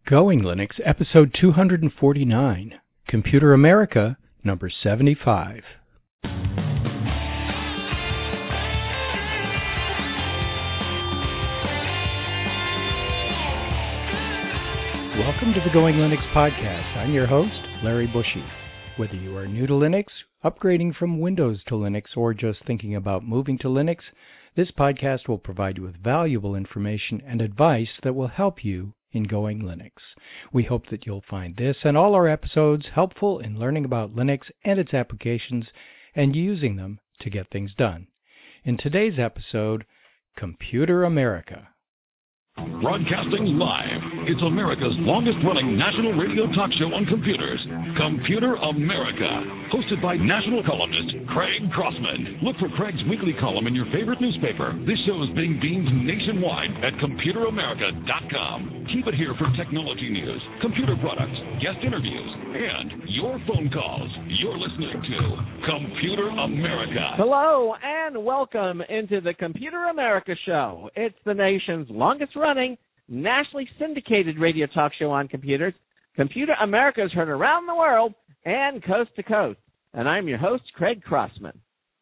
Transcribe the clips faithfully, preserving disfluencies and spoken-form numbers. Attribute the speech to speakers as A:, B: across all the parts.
A: Going Linux, episode two hundred forty-nine, Computer America, number seventy-five. Welcome to the Going Linux podcast. I'm your host, Larry Bushy. Whether you are new to Linux, upgrading from Windows to Linux, or just thinking about moving to Linux, this podcast will provide you with valuable information and advice that will help you in Going Linux. We hope that you'll find this and all our episodes helpful in learning about Linux and its applications and using them to get things done. In today's episode, Computer America.
B: Broadcasting live, it's America's longest-running national radio talk show on computers, Computer America, hosted by national columnist Craig Crossman. Look for Craig's weekly column in your favorite newspaper. This show is being beamed nationwide at computer america dot com. Keep it here for technology news, computer products, guest interviews, and your phone calls. You're listening to Computer America.
C: Hello, and welcome into the Computer America Show. It's the nation's longest-running, nationally syndicated radio talk show on computers. Computer America is heard around the world and coast to coast. And I'm your host, Craig Crossman.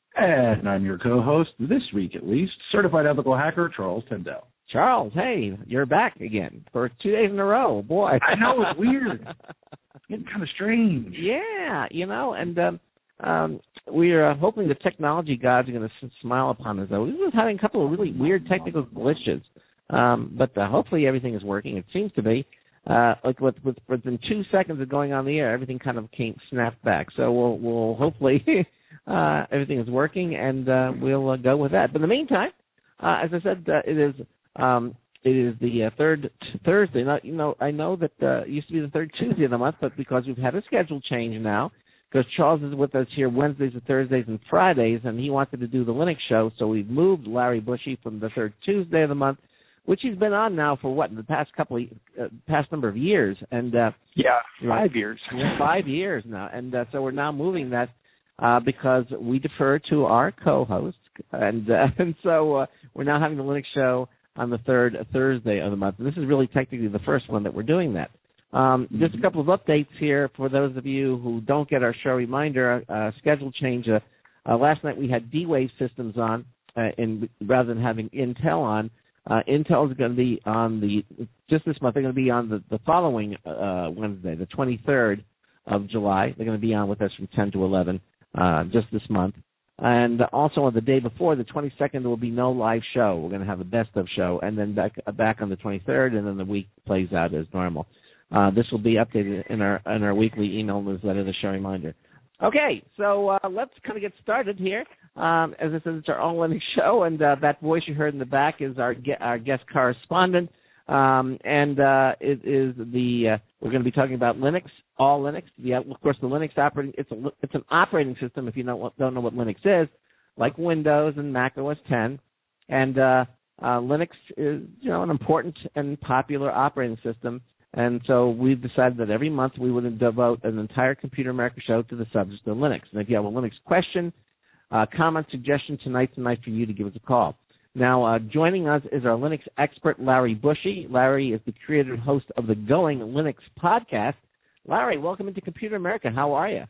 D: And I'm your co-host, this week at least, certified ethical hacker, Charles Tindall.
C: Charles, hey, you're back again for two days in a row. Boy.
D: I know, it's weird. It's kind of strange.
C: Yeah, you know, and um, um, we're uh, hoping the technology gods are going to smile upon us, though. We were having a couple of really weird technical glitches. Um, but uh, hopefully everything is working. It seems to be. Uh, like with, with within two seconds of going on the air, everything kind of came snapped back. So we'll, we'll hopefully uh, everything is working, and uh, we'll uh, go with that. But in the meantime, uh, as I said, uh, it is um, it is the uh, third t- Thursday. Now, you know, I know that uh, it used to be the third Tuesday of the month, but because we've had a schedule change now, because Charles is with us here Wednesdays and Thursdays and Fridays, and he wanted to do the Linux show, so we've moved Larry Bushy from the third Tuesday of the month, which he's been on now for what, in the past couple of, uh, past number of years. And uh,
D: Yeah, five
C: right,
D: years.
C: Yeah, five years now. And uh, so we're now moving that uh, because we defer to our co-host. And uh, and so uh, we're now having the Linux show on the third Thursday of the month. And this is really technically the first one that we're doing that. Um, mm-hmm. Just a couple of updates here for those of you who don't get our show reminder, uh, schedule change. Uh, uh, last night we had D-Wave systems on, uh, in, rather than having Intel on. Uh, Intel is going to be on the, just this month, they're going to be on the, the following uh, Wednesday, the twenty-third of July. They're going to be on with us from ten to eleven uh, just this month. And also on the day before, the twenty-second, there will be no live show. We're going to have a best of show, and then back back on the twenty-third, and then the week plays out as normal. Uh, this will be updated in our in our weekly email newsletter, the show reminder. Okay, so uh, let's kind of get started here. Um, as I said, it's our own Linux show, and uh, that voice you heard in the back is our ge- our guest correspondent, um, and uh, it is the uh, we're going to be talking about Linux, all Linux. The, of course, the Linux operating it's a it's an operating system. If you don't don't know what Linux is, like Windows and Mac O S ten, and uh, uh, Linux is you know an important and popular operating system. And so we've decided that every month we would devote an entire Computer America show to the subject of Linux. And if you have a Linux question, uh, comment, suggestion, tonight's the night for you to give us a call. Now, uh, joining us is our Linux expert, Larry Bushy. Larry is the creator and host of the Going Linux podcast. Larry, welcome into Computer America. How are you?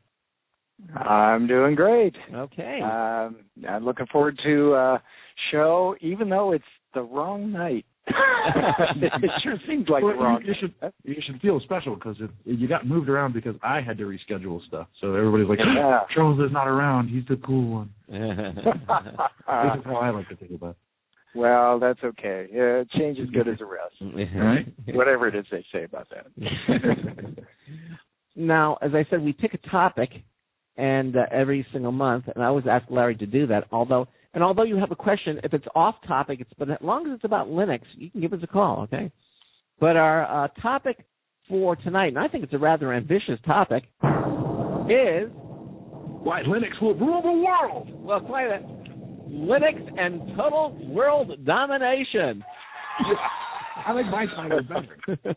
E: I'm doing great.
C: Okay.
E: Um, I'm looking forward to uh show, even though it's the wrong night. It sure seems like
D: well,
E: the wrong
D: you, you should you should feel special because you got moved around because I had to reschedule stuff. So everybody's like,
E: yeah.
D: Charles is not around. He's the cool one.
E: uh,
D: This is how I like to think about it.
E: Well, that's okay. Uh, change is good as a rest.
D: Right?
E: Whatever it is they say about that.
C: Now, as I said, we pick a topic and uh, every single month, and I always ask Larry to do that, although And although you have a question, if it's off topic, it's, but as long as it's about Linux, you can give us a call, okay? But our uh, topic for tonight, and I think it's a rather ambitious topic, is...
D: Why Linux will rule the world!
C: Well, quite a... Linux and total world domination.
D: Yeah, I like my title better.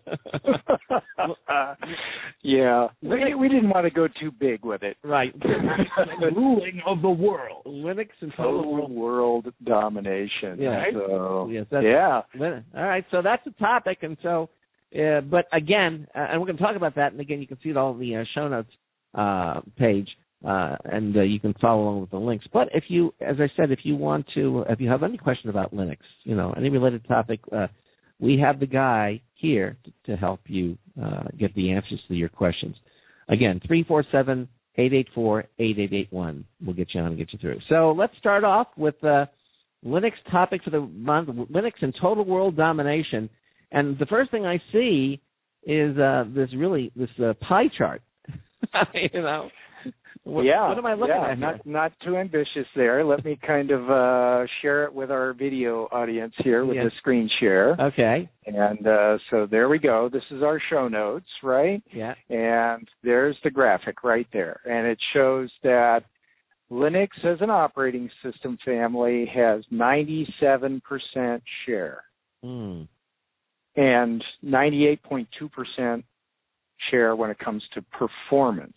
E: uh, yeah, we, we didn't want to go too big with it.
C: Right.
D: Ruling of the world.
C: Linux and total,
E: total
C: world.
E: world domination.
C: Yeah.
E: So,
C: Yes, that's,
E: yeah.
C: All right, so that's the topic, and so uh, but again, uh, and we're going to talk about that, and again, you can see it all in the uh, show notes uh, page, uh, and uh, you can follow along with the links. But if you, as I said, if you want to, if you have any question about Linux, you know, any related topic, uh, we have the guy here to, to help you uh, get the answers to your questions. Again, three four seven, eight eight four, eight eight eight one. We'll get you on and get you through. So let's start off with uh, Linux topic for the month, Linux and total world domination. And the first thing I see is uh, this really, this uh, pie chart. you know, what,
E: yeah,
C: what am I looking
E: yeah,
C: at?
E: Not
C: here?
E: not too ambitious there. Let me kind of uh, share it with our video audience here with
C: Yes.
E: the screen share.
C: Okay.
E: And uh, so there we go. This is our show notes, right?
C: Yeah.
E: And there's the graphic right there. And it shows that Linux as an operating system family has ninety-seven percent share
C: Hmm.
E: and ninety-eight point two percent share when it comes to performance.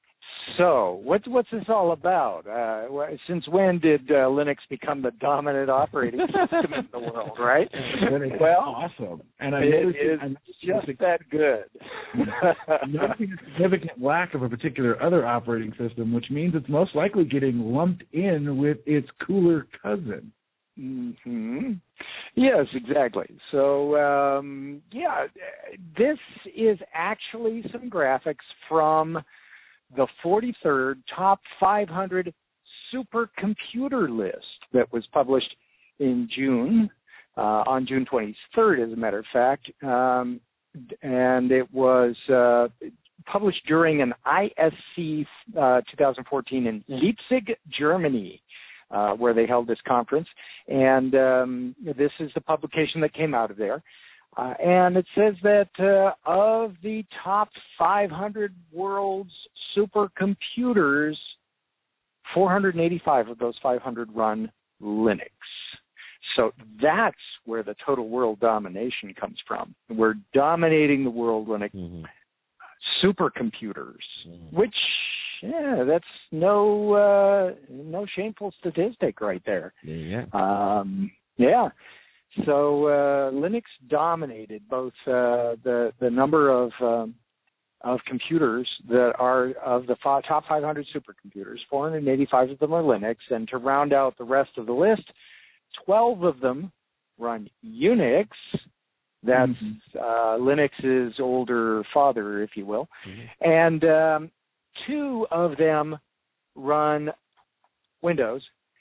E: So what's what's this all about? Uh, wh- since when did uh, Linux become the dominant operating system in the world, right?
D: Well, awesome. And I
E: It
D: noticed,
E: is
D: I noticed
E: just that good.
D: noticing a significant lack of a particular other operating system, which means it's most likely getting lumped in with its cooler cousin.
E: hmm Yes, exactly. So, um, yeah, this is actually some graphics from the forty-third Top five hundred Supercomputer list that was published in June, uh, on June twenty-third, as a matter of fact. Um, and it was uh, published during an I S C uh, twenty fourteen in Leipzig, Germany. Uh, where they held this conference, and um, this is the publication that came out of there. Uh, and it says that uh, of the top five hundred world's supercomputers, four hundred eighty-five of those five hundred run Linux. So that's where the total world domination comes from. We're dominating the world when it
C: Mm-hmm.
E: supercomputers,
C: Mm-hmm.
E: which yeah, that's no uh, no shameful statistic right there.
C: Yeah.
E: Um, yeah. So uh, Linux dominated both uh, the the number of um, of computers that are of the f- top five hundred supercomputers. four hundred eighty-five of them are Linux, and to round out the rest of the list, twelve of them run Unix. That's
D: Mm-hmm.
E: uh, Linux's older father, if you will,
C: Mm-hmm.
E: and um, two of them run Windows,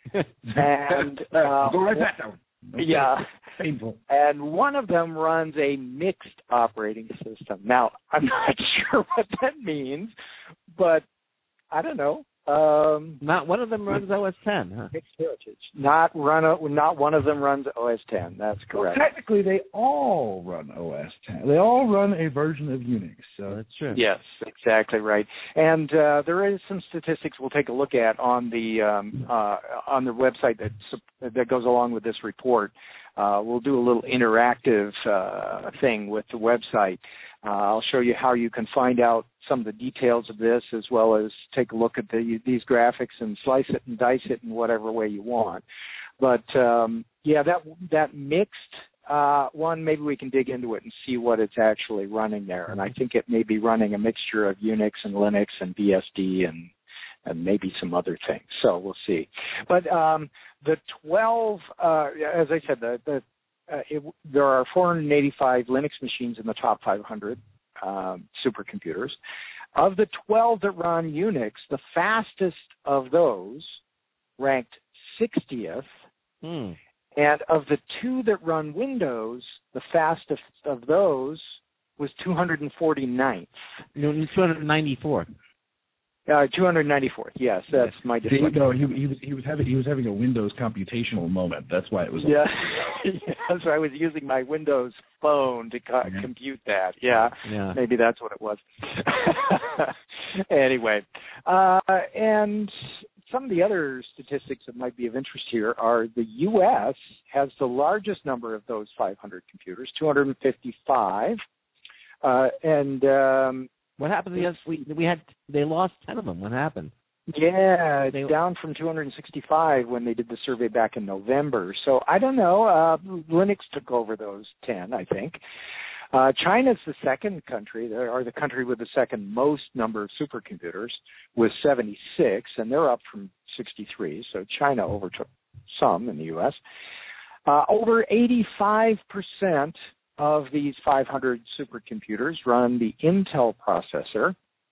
E: and uh,
D: Go right back down. Okay.
E: yeah,
D: Painful.
E: and one of them runs a mixed operating system. Now, I'm not sure what that means, but I don't know. Um,
C: Not one of them runs O S ten, huh?
E: mixed heritage. Not run. A, not one of them runs O S ten. That's
D: Well,
E: correct.
D: technically, they all run O S ten. They all run a version of Unix. So
C: That's true.
E: Yes, exactly right. And uh, there is some statistics we'll take a look at on the um, uh, on the website that that goes along with this report. Uh, we'll do a little interactive uh, thing with the website. Uh, I'll show you how you can find out some of the details of this, as well as take a look at the, these graphics and slice it and dice it in whatever way you want. But um, yeah, that that mixed uh, one, maybe we can dig into it and see what it's actually running there. And I think it may be running a mixture of Unix and Linux and B S D and and maybe some other things. So we'll see. But um, the twelve, uh, as I said, the, the uh, it, there are four hundred eighty-five Linux machines in the top five hundred um, supercomputers. Of the twelve that run Unix, the fastest of those ranked sixtieth.
C: Hmm.
E: And of the two that run Windows, the fastest of those was two hundred forty-ninth.
C: No, two hundred ninety-four.
E: Uh, two hundred ninety-fourth. Yes, that's my
D: See,
E: dyslexia.
D: no, he, he was he was having he was having a Windows computational moment. That's why it was.
E: Yeah, yeah. So I was using my Windows phone to co-
D: Yeah.
E: compute that. Yeah,
C: Yeah.
E: maybe that's what it was. Anyway, uh, and some of the other statistics that might be of interest here are the U S has the largest number of those five hundred computers, two hundred fifty-five, uh, and um,
C: What happened to the others? We, we had, they lost ten of them. What happened?
E: yeah, it's
C: They-
E: down from two hundred sixty-five when they did the survey back in November. So I don't know. Uh, Linux took over those ten, I think. Uh, China's the second country, or the country with the second most number of supercomputers, with seventy-six, and they're up from sixty-three. So China overtook some in the U S. Uh, over eighty-five percent of these five hundred supercomputers run the Intel processor,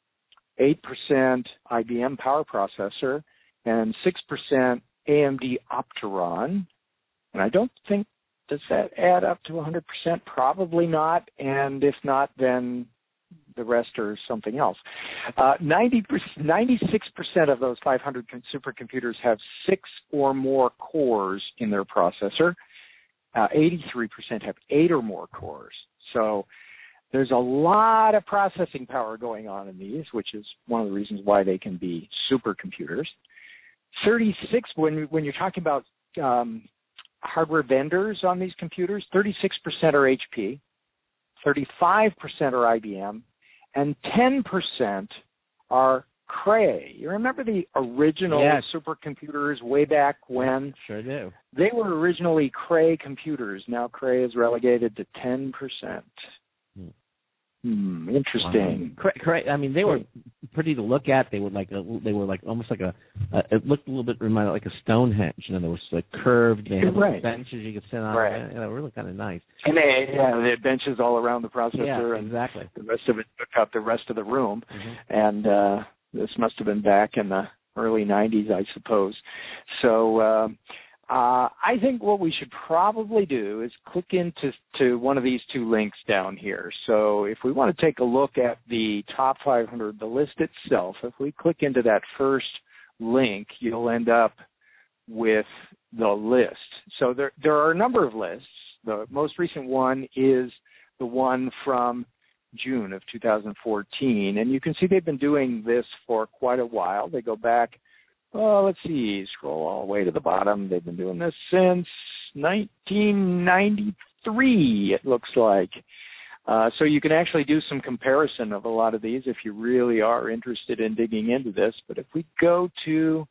E: eight percent I B M Power processor, and six percent A M D Opteron. And I don't think, does that add up to one hundred percent? Probably not. And if not, then the rest are something else. Uh, ninety percent, ninety-six percent of those five hundred supercomputers have six or more cores in their processor. Uh, eighty-three percent have eight or more cores. So there's a lot of processing power going on in these, which is one of the reasons why they can be supercomputers. thirty-six, when, when you're talking about um, hardware vendors on these computers, thirty-six percent are H P, thirty-five percent are I B M, and ten percent are Cray. You remember the original
C: yes.
E: supercomputers way back when?
C: Sure do.
E: They were originally Cray computers. Now Cray is relegated to ten percent. Hmm. Hmm, interesting.
C: Wow. Cray, Cray, I mean, they were pretty to look at. They were like a, they were like almost like a. Uh, it looked a little bit reminded like a Stonehenge. You know, they were like curved. They had
E: right.
C: benches you could sit on.
E: Right.
C: You know, really kind of nice.
E: And they, yeah, they had benches all around the processor.
C: Yeah,
E: and
C: exactly.
E: The rest of it took up the rest of the room.
C: Mm-hmm.
E: And uh, this must have been back in the early nineties, I suppose. So. Um, Uh, I think what we should probably do is click into to one of these two links down here. So if we want to take a look at the top five hundred, the list itself, if we click into that first link, you'll end up with the list. So there, there are a number of lists. The most recent one is the one from June of two thousand fourteen. And you can see they've been doing this for quite a while. They go back Oh, let's see, scroll all the way to the bottom. They've been doing this since nineteen ninety-three, it looks like. Uh, so you can actually do some comparison of a lot of these if you really are interested in digging into this. But if we go to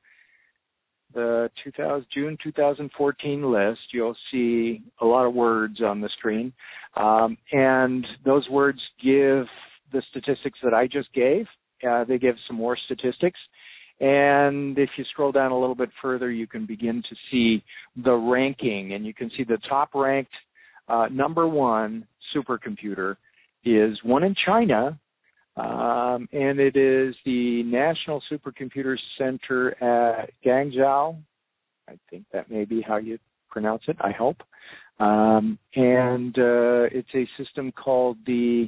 E: the two thousand, June two thousand fourteen list, you'll see a lot of words on the screen. Um, and those words give the statistics that I just gave. Uh, they give some more statistics. And if you scroll down a little bit further, you can begin to see the ranking, and you can see the top-ranked uh, number one supercomputer is one in China, um, and it is the National Supercomputer Center at Guangzhou. I think that may be how you pronounce it, I hope. Um, and uh, it's a system called the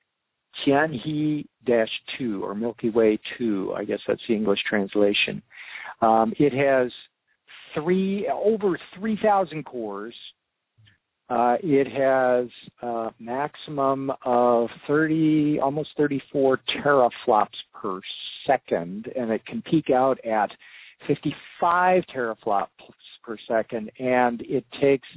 E: Tianhe two, or Milky Way two, I guess that's the English translation. Um, it has three over three thousand cores. Uh, it has a maximum of thirty, almost thirty-four teraflops per second, and it can peak out at fifty-five teraflops per second, and it takes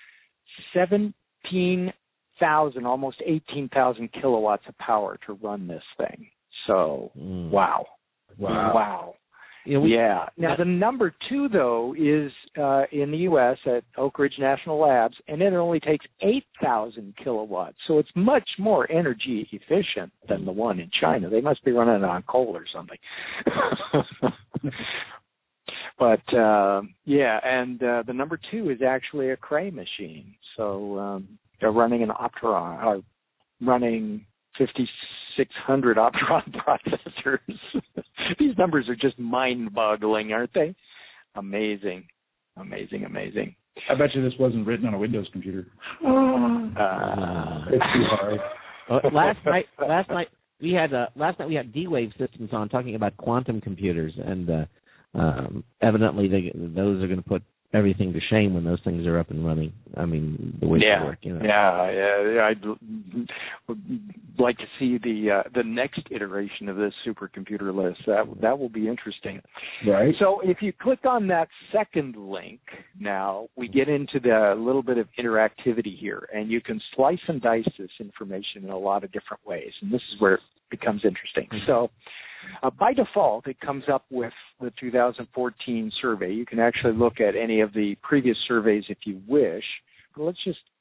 E: seventeen thousand, almost eighteen thousand kilowatts of power to run this thing. So, mm. wow.
D: Wow.
E: Wow.
C: You know, we,
E: yeah. Now, the number two, though, is uh, in the U S at Oak Ridge National Labs, and it only takes eight thousand kilowatts. So it's much more energy efficient than the one in China. They must be running it on coal or something. But, uh, yeah, and uh, the number two is actually a Cray machine. So um, they're running an Opteron, or running fifty-six hundred Opteron processors. These numbers are just mind-boggling, aren't they? Amazing, amazing, amazing.
D: I bet you this wasn't written on a Windows computer.
E: Uh,
D: it's too hard.
C: Uh, last night, last night we had uh, last night we had D-Wave Systems on talking about quantum computers, and uh, um, evidently they, those are going to put everything to shame when those things are up and running. I mean, the way
E: yeah,
C: they work. You know?
E: Yeah, yeah. I'd would like to see the uh, the next iteration of this supercomputer list. That that will be interesting.
D: Right.
E: So if you click on that second link, now we get into the little bit of interactivity here, and you can slice and dice this information in a lot of different ways, and this is where it becomes interesting. Mm-hmm. So. Uh, by default, it comes up with the two thousand fourteen survey. You can actually look at any of the previous surveys if you wish. But let's just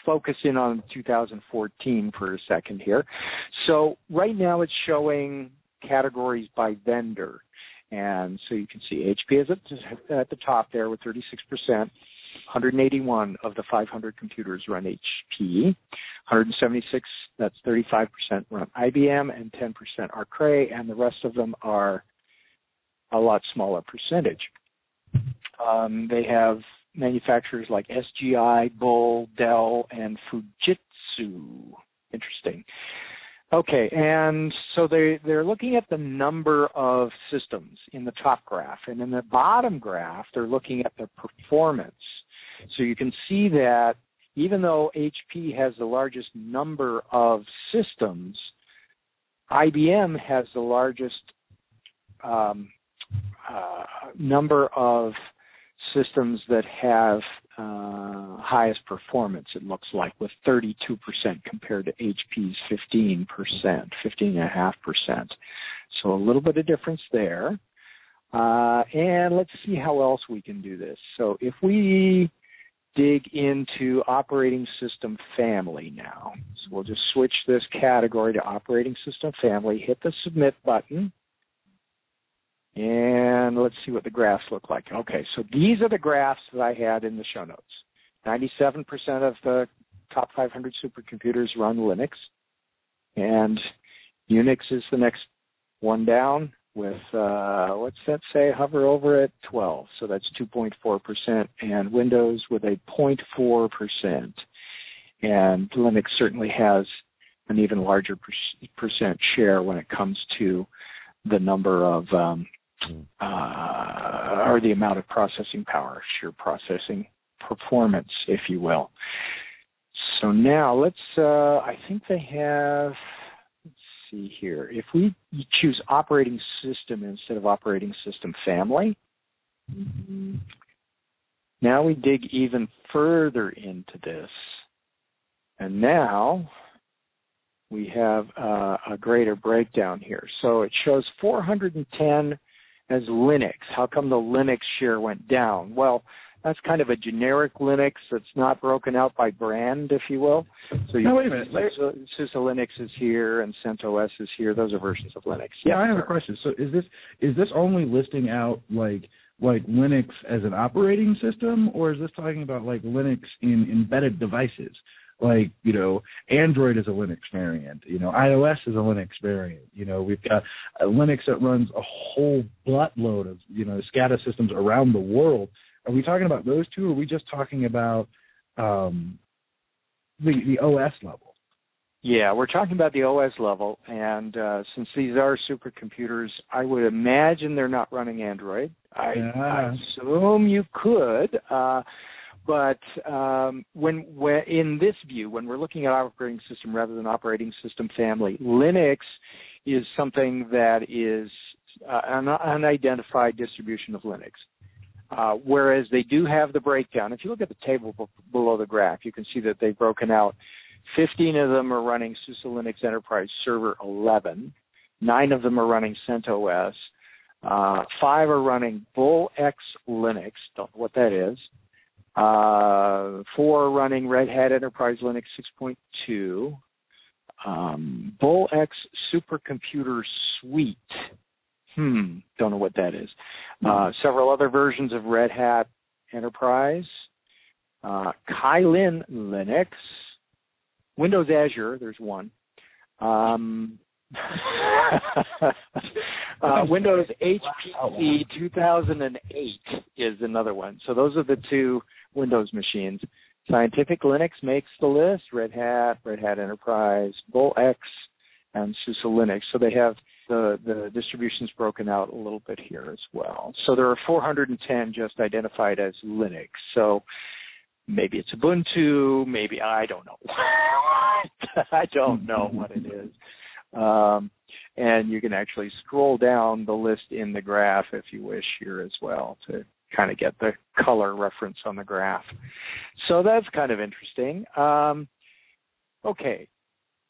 E: focus in on two thousand fourteen for a second here. So right now it's showing categories by vendor. And so you can see H P is at, at the top there with thirty-six percent. one hundred eighty-one of the five hundred computers run H P. one hundred seventy-six, that's thirty-five percent, run I B M, and ten percent are Cray, and the rest of them are a lot smaller percentage. Um, they have manufacturers like S G I, Bull, Dell, and Fujitsu. Interesting. Okay, and so they, they're looking at the number of systems in the top graph, and in the bottom graph, they're looking at the performance. So you can see that even though H P has the largest number of systems, I B M has the largest um, uh, number of systems that have uh, highest performance, it looks like, with thirty-two percent compared to H P's fifteen percent, fifteen point five percent. So a little bit of difference there. Uh, and let's see how else we can do this. So if we dig into operating system family now, so we'll just switch this category to operating system family, hit the submit button, and let's see what the graphs look like. Okay, so these are the graphs that I had in the show notes. ninety-seven percent of the top five hundred supercomputers run Linux, and Unix is the next one down with, uh, what's that say, hover over at twelve, so that's two point four percent, and Windows with a zero point four percent. And Linux certainly has an even larger per- percent share when it comes to the number of um, Uh, or the amount of processing power, sheer processing performance, if you will. So now let's, uh, I think they have, let's see here. If we choose operating system instead of operating system family, mm-hmm. now we dig even further into this. And now we have uh, a greater breakdown here. So it shows four hundred ten as Linux. How come the Linux share went down? Well, that's kind of a generic Linux that's not broken out by brand, if you will. So you
D: no, wait a minute.
E: SUSE Linux is here and CentOS is here. Those are versions of Linux.
D: Yeah,
E: yeah
D: I have
E: sir.
D: a question. So is this is this only listing out like like Linux as an operating system, or is this talking about like Linux in embedded devices? Like, you know, Android is a Linux variant. You know, iOS is a Linux variant. You know, we've got a Linux that runs a whole buttload of, you know, SCADA systems around the world. Are we talking about those two, or are we just talking about um, the, the O S level?
E: Yeah, we're talking about the O S level, and uh, since these are supercomputers, I would imagine they're not running Android. I,
D: yeah.
E: I assume you could. Uh, But um, when, when in this view, when we're looking at operating system rather than operating system family, Linux is something that is uh, an unidentified distribution of Linux. Uh, whereas they do have the breakdown. If you look at the table b- below the graph, you can see that they've broken out. fifteen of them are running SUSE Linux Enterprise Server eleven. Nine of them are running CentOS. Uh, five are running Bull X Linux. Don't know what that is. Uh, four running Red Hat Enterprise Linux six point two, um, Bull X Supercomputer Suite. Hmm, don't know what that is. Uh, several other versions of Red Hat Enterprise, uh, Kylin Linux, Windows Azure. There's one. Um, uh, Windows H P C two thousand eight is another one. So those are the two Windows machines. Scientific Linux makes the list. Red Hat, Red Hat Enterprise, Bull X, and SUSE Linux. So they have the, the distributions broken out a little bit here as well. So there are four hundred ten just identified as Linux. So maybe it's Ubuntu, maybe, I don't know. I don't know what it is. Um, and you can actually scroll down the list in the graph if you wish here as well to kind of get the color reference on the graph. So that's kind of interesting. Um, okay.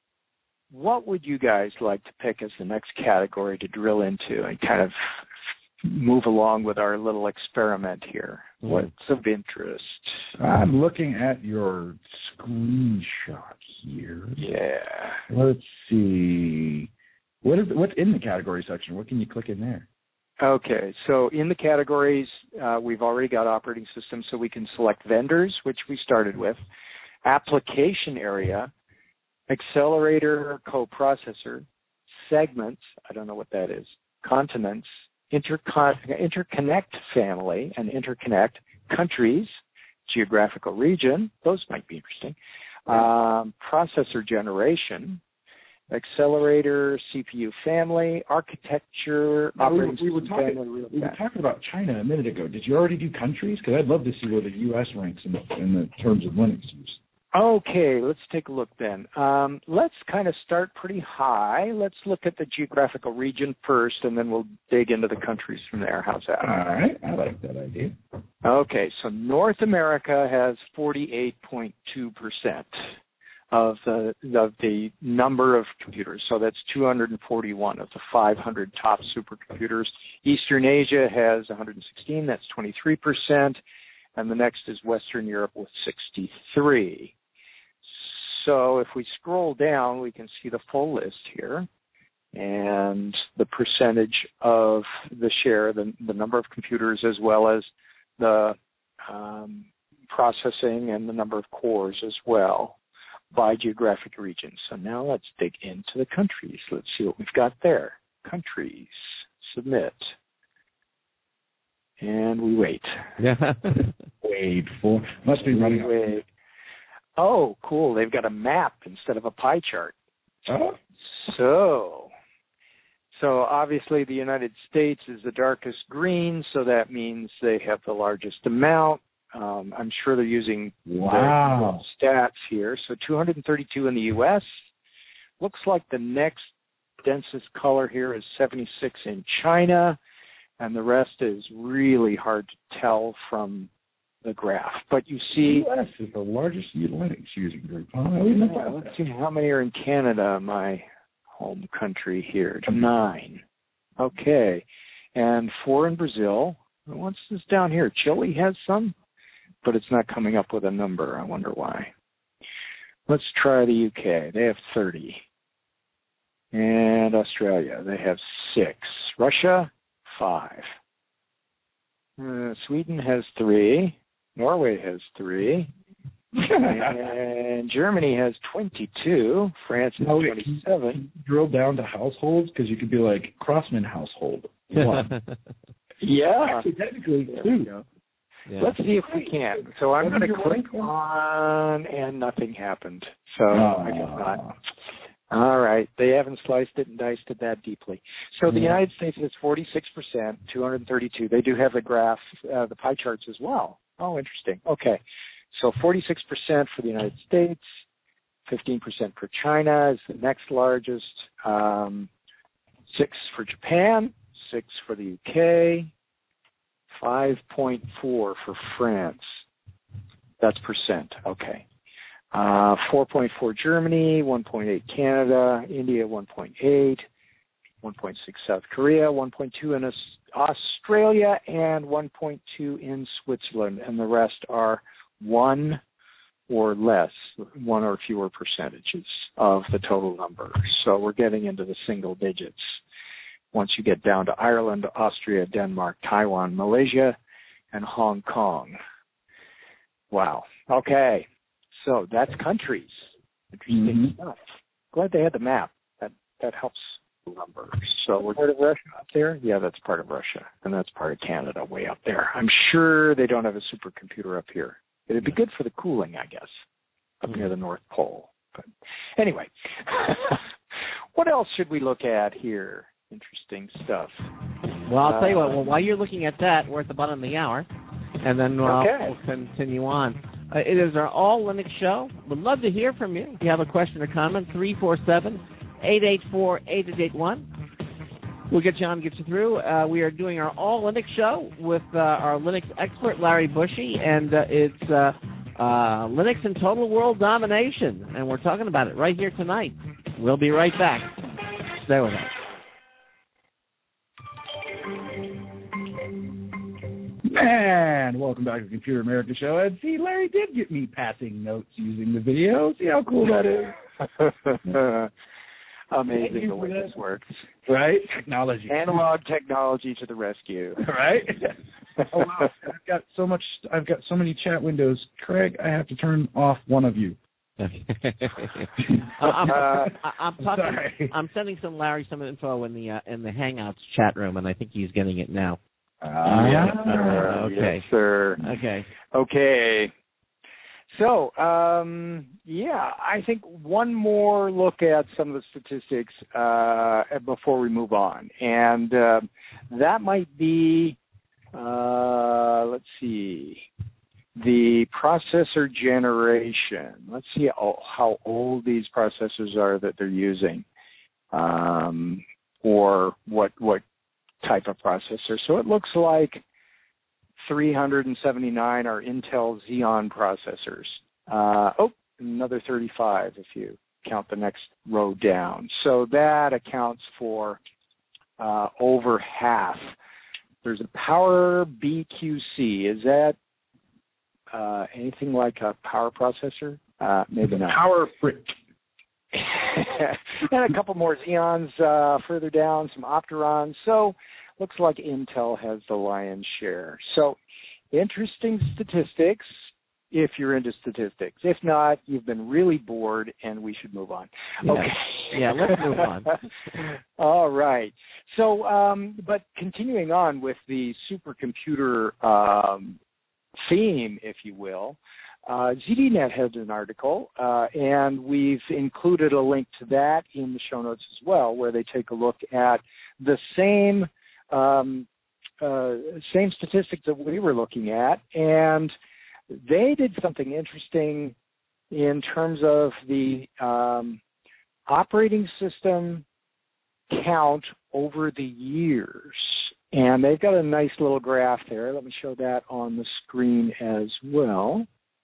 E: What would you guys like to pick as the next category to drill into and kind of move along with our little experiment here. Mm. What's of interest?
D: I'm looking at your screenshot here.
E: Yeah.
D: Let's see. What is what's in the category section? What can you click in there?
E: Okay, so in the categories, uh, we've already got operating systems, so we can select vendors, which we started with, application area, accelerator coprocessor, segments, I don't know what that is, continents, intercon- interconnect family and interconnect, countries, geographical region, those might be interesting, um, processor generation, accelerator, C P U family, architecture,
D: now,
E: operating
D: we, were, we, were talking,
E: family.
D: we were talking about China a minute ago. Did you already do countries? Because I'd love to see where the U S ranks in the, in the terms of Linux use.
E: Okay, let's take a look then. Um, let's kind of start pretty high. Let's look at the geographical region first, and then we'll dig into the countries from there. How's that?
D: All right, I like that idea.
E: Okay, so North America has forty-eight point two percent. Of the of the number of computers. So that's two hundred forty-one of the five hundred top supercomputers. Eastern Asia has one hundred sixteen, that's twenty-three percent, and the next is Western Europe with sixty-three. So if we scroll down, we can see the full list here and the percentage of the share, the, the number of computers, as well as the um, processing and the number of cores as well, by geographic region. So now let's dig into the countries. Let's see what we've got there. Countries. Submit. And we wait.
D: Yeah. Wait for. Must be running.
E: Wait. Oh, cool. They've got a map instead of a pie chart.
D: Oh.
E: So, so obviously the United States is the darkest green, so that means they have the largest amount. Um, I'm sure they're using
D: wow.
E: their stats here. So two hundred thirty-two in the U S. Looks like the next densest color here is seventy-six in China, and the rest is really hard to tell from the graph. But you see,
D: the U S is the largest Linux using group. Huh?
E: Yeah, let's see how many are in Canada, my home country here. Nine. Okay, and four in Brazil. What's this down here? Chile has some, but it's not coming up with a number. I wonder why. Let's try the U K. They have thirty. And Australia, they have six. Russia, five. Uh, Sweden has three. Norway has three. And Germany has twenty-two. France has
D: no,
E: twenty-seven.
D: Drill down to households, because you could be like Crossman household. One.
E: Yeah.
D: Actually, technically, two.
E: Yeah. Let's see if we can. So I'm going to click on, and nothing happened. So oh. I guess not. All right. They haven't sliced it and diced it that deeply. So the yeah. United States is forty-six percent, two hundred thirty-two. They do have the graph, uh, the pie charts as well. Oh, interesting. Okay. So forty-six percent for the United States, fifteen percent for China is the next largest, um, six for Japan, six for the U K, five point four for France. That's percent. Okay. Uh, four point four Germany, one point eight Canada, India one point eight, one point six South Korea, one point two in Australia, and one point two in Switzerland. And the rest are one or less, one or fewer percentages of the total number. So we're getting into the single digits once you get down to Ireland, Austria, Denmark, Taiwan, Malaysia, and Hong Kong. Wow. Okay. So that's countries. Interesting mm-hmm. stuff. Glad they had the map. That that helps the numbers. So we're part of Russia up there? Yeah, that's part of Russia. And that's part of Canada way up there. I'm sure they don't have a supercomputer up here. It'd be good for the cooling, I guess, up mm-hmm. near the North Pole. But anyway, what else should we look at here? Interesting stuff.
C: Well, I'll uh, tell you what. Well, while you're looking at that, we're at the bottom of the hour, and then uh,
E: okay.
C: we'll continue on. Uh, it is our All Linux show. We'd love to hear from you. If you have a question or comment, three four seven, eight eight four, eight eight eight one. We'll get you on, get you through. Uh, we are doing our All Linux show with uh, our Linux expert, Larry Bushy, and uh, it's uh, uh, Linux and Total World Domination, and we're talking about it right here tonight. We'll be right back. Stay with us.
D: And welcome back to the Computer America Show. And see, Larry did get me passing notes using the video. See how cool that is?
E: Amazing the way this works.
D: Right? Technology.
E: Analog technology to the rescue.
D: Right? Oh, wow. I've got so much, I've got so many chat windows. Craig, I have to turn off one of you.
C: I'm, uh, I'm talking.
D: Sorry.
C: I'm sending some Larry some info in the uh, in the Hangouts chat room, and I think he's getting it now.
D: Uh,
E: yes,
C: Uh,
E: sir.
C: okay.
E: Yes, sir.
C: Okay.
E: Okay. So, um, yeah, I think one more look at some of the statistics uh, before we move on, and uh, that might be, uh, let's see. The processor generation. Let's see how, how old these processors are that they're using, um, or what what type of processor. So it looks like three hundred seventy-nine are Intel Xeon processors. Uh, oh, another thirty-five if you count the next row down. So that accounts for uh, over half. There's a Power B Q C. Is that Uh, anything like a power processor? Uh, maybe not.
D: Power brick.
E: And a couple more Xeons uh, further down, some Opterons. So looks like Intel has the lion's share. So interesting statistics if you're into statistics. If not, you've been really bored and we should move on.
C: Yeah.
E: Okay.
C: Yeah, let's move on.
E: All right. So, um, but continuing on with the supercomputer um, theme, if you will, uh, ZDNet has an article, uh, and we've included a link to that in the show notes as well, where they take a look at the same um, uh, same statistics that we were looking at, and they did something interesting in terms of the um, operating system count over the years. And they've got a nice little graph there. Let me show that on the screen as well.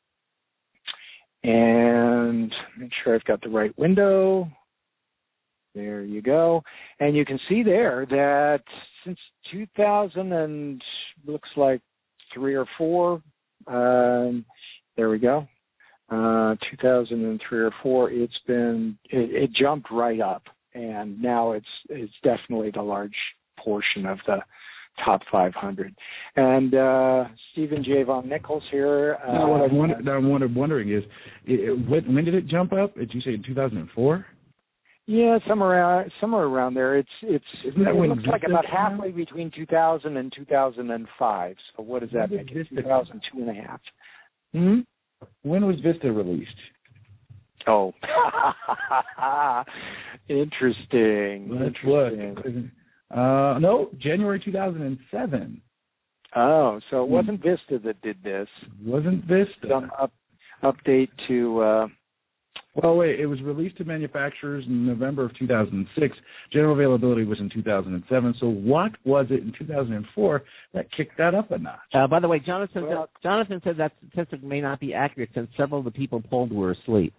E: And make sure I've got the right window. There you go. And you can see there that since two thousand and looks like three or four, um, there we go, uh, two thousand three or four, it's been, it, it jumped right up. And now it's it's definitely the large portion of the top five hundred. And uh, Stephen J. Von Nichols here. Uh,
D: now, what I'm, wonder, now I'm wonder, wondering is, it, it, when, when did it jump up? Did you say in two thousand four?
E: Yeah, somewhere around, somewhere around there. It's it's
D: Isn't that
E: it
D: when
E: looks like
D: Vista
E: about
D: came
E: halfway
D: out?
E: between two thousand and two thousand five. So what does that
D: When
E: make?
D: did Vista
E: two thousand two and a half. Hmm?
D: When was Vista released?
E: Oh, interesting.
D: Let's
E: interesting.
D: look. Uh, no, January two thousand seven.
E: Oh, so it wasn't Vista that did this.
D: Wasn't Vista?
E: Some up, update to. Uh,
D: well, wait. It was released to manufacturers in November of two thousand six. General availability was in two thousand seven. So what was it in two thousand four that kicked that up a notch?
C: Uh, by the way, Jonathan
E: Well-
C: said, Jonathan said that statistic may not be accurate since several of the people polled were asleep.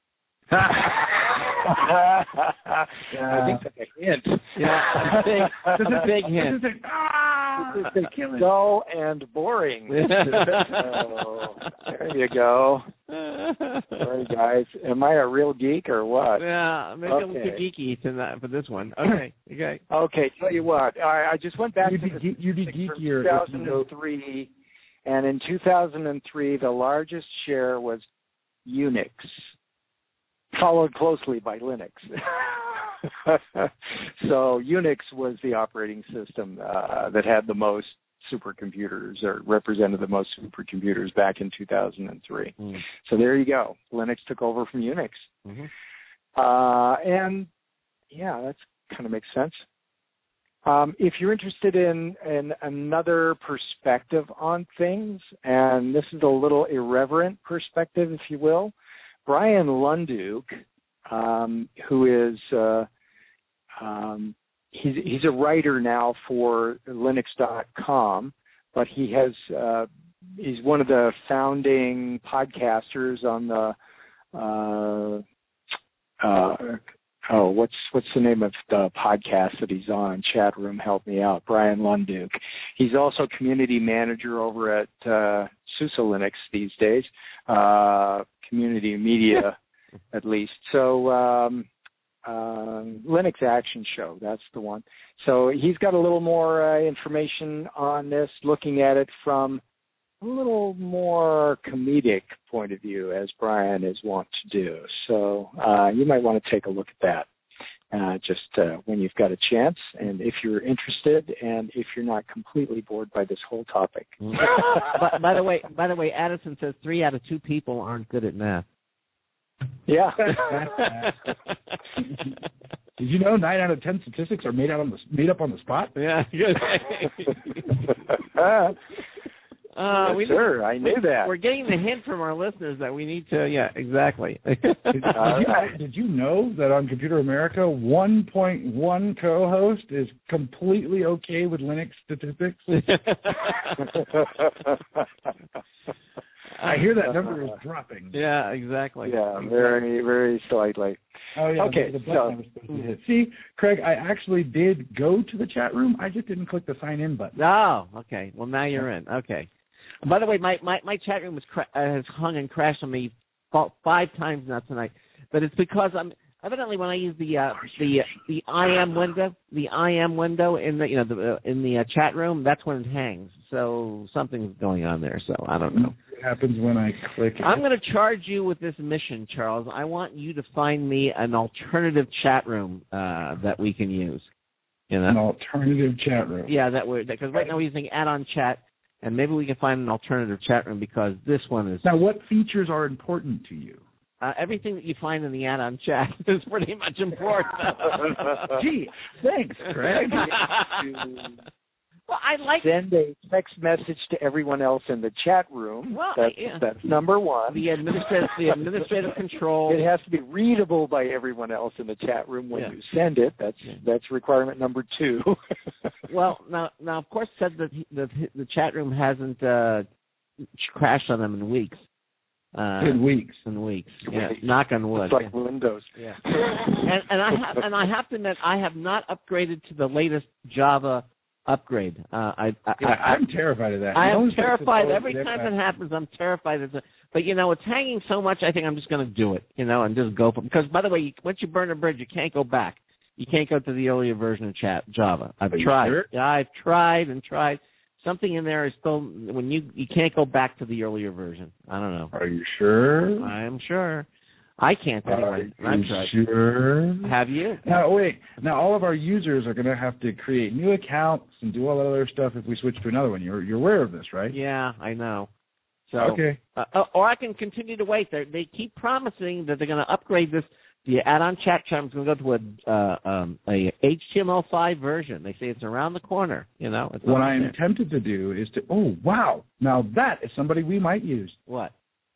E: I think that's a hint.
C: Yeah, a big, a big hint.
D: This is a- ah,
E: This is
D: kill it.
E: dull and boring. So, there you go. Sorry, guys. Am I a real geek or what?
C: Yeah, maybe a little too
E: Okay.
C: geeky to that, for this one. Okay, okay.
E: Okay, tell you what. I, I just went back
D: You'd
E: to
D: be,
E: the
D: ge- you'd be
E: statistics from
D: geekier if you know.
E: two thousand three, and in two thousand three, the largest share was Unix, followed closely by Linux. So Unix was the operating system uh, that had the most supercomputers, or represented the most supercomputers back in two thousand three.
C: Mm.
E: So there you go. Linux took over from Unix.
C: Mm-hmm.
E: Uh, and yeah, that kind of makes sense. Um, if you're interested in, in another perspective on things, and this is a little irreverent perspective, if you will, Brian Lunduke, um, who is uh, um, he's he's a writer now for Linux dot com, but he has uh, he's one of the founding podcasters on the uh, uh, oh, what's what's the name of the podcast that he's on? Chat room, help me out. Brian Lunduke. He's also community manager over at uh, SUSE Linux these days, uh, community media at least. So um, uh, Linux Action Show, that's the one. So he's got a little more uh, information on this, looking at it from a little more comedic point of view, as Brian is wont to do. So uh, you might want to take a look at that uh, just uh, when you've got a chance, and if you're interested, and if you're not completely bored by this whole topic.
C: by, by the way, by the way, Addison says three out of two people aren't good at math.
E: Yeah.
D: Did you know nine out of ten statistics are made out on the made up on the spot?
C: Yeah. Uh,
E: yes,
C: we
E: sir,
C: need,
E: I knew that.
C: We're getting the hint from our listeners that we need to, yeah, exactly.
D: did, did, you, did you know that on Computer America, one point one co-host is completely okay with Linux statistics? I hear that number is dropping.
C: Yeah, exactly.
E: Yeah, very, very slightly.
D: Oh, yeah.
E: Okay,
D: the button
E: so,
D: I was supposed to hit. See, Craig, I actually did go to the chat room. I just didn't click the sign in button.
C: Oh, okay. Well, now you're in. Okay. By the way, my, my, my chat room was cra- uh, has hung and crashed on me five times now tonight, but it's because I'm evidently when I use the uh, the the I M window, the I M window in the you know the uh, in the uh, chat room, that's when it hangs. So something's going on there. So I don't know.
D: What happens when I click it?
C: I'm going to charge you with this mission, Charles. I want you to find me an alternative chat room uh, that we can use. You know,
D: an alternative chat room.
C: Yeah, that we're because right now we're using add-on chat. And maybe we can find an alternative chat room because this one is...
D: Now, what features are important to you?
C: Uh, everything that you find in the add-on chat is pretty much important.
D: Gee, thanks, Craig.
C: Well, I like...
E: Send a text message to everyone else in the chat room.
C: Well,
E: that's,
C: yeah.
E: that's number one.
C: The administrative, the administrative control.
E: It has to be readable by everyone else in the chat room when
C: yeah.
E: you send it. That's yeah. that's requirement number two.
C: Well, now, now of course, said that the, the chat room hasn't uh, crashed on them in weeks. Uh,
D: in weeks.
C: In weeks. Yeah. Knock on wood.
E: It's like
C: yeah.
E: Windows.
C: Yeah. and, and I have and I have to admit I have not upgraded to the latest Java upgrade. Uh, I, I,
D: yeah,
C: I,
D: I'm terrified of that.
C: I am terrified. Every time that happens, I'm terrified. Of it. But, you know, it's hanging so much, I think I'm just going to do it, you know, and just go for it. Because, by the way, once you burn a bridge, you can't go back. You can't go to the earlier version of chat, Java. I've
D: Are you
C: tried.
D: Sure?
C: Yeah, I've tried and tried. Something in there is still, when you, you can't go back to the earlier version. I don't know.
D: Are you sure?
C: I am sure. I can't anyway.
D: Are you
C: I'm
D: sure?
C: Have you?
D: Now, wait. Now, all of our users are going to have to create new accounts and do all that other stuff if we switch to another one. You're you're aware of this, right?
C: Yeah, I know. So,
D: okay.
C: Uh, or I can continue to wait. They're, they keep promising that they're going to upgrade this. The add-on chat term is going to go to a, uh, um, a H T M L five version. They say it's around the corner. You know. It's
D: what I'm there. tempted to do is to. Oh wow! Now that is somebody we might use.
C: What?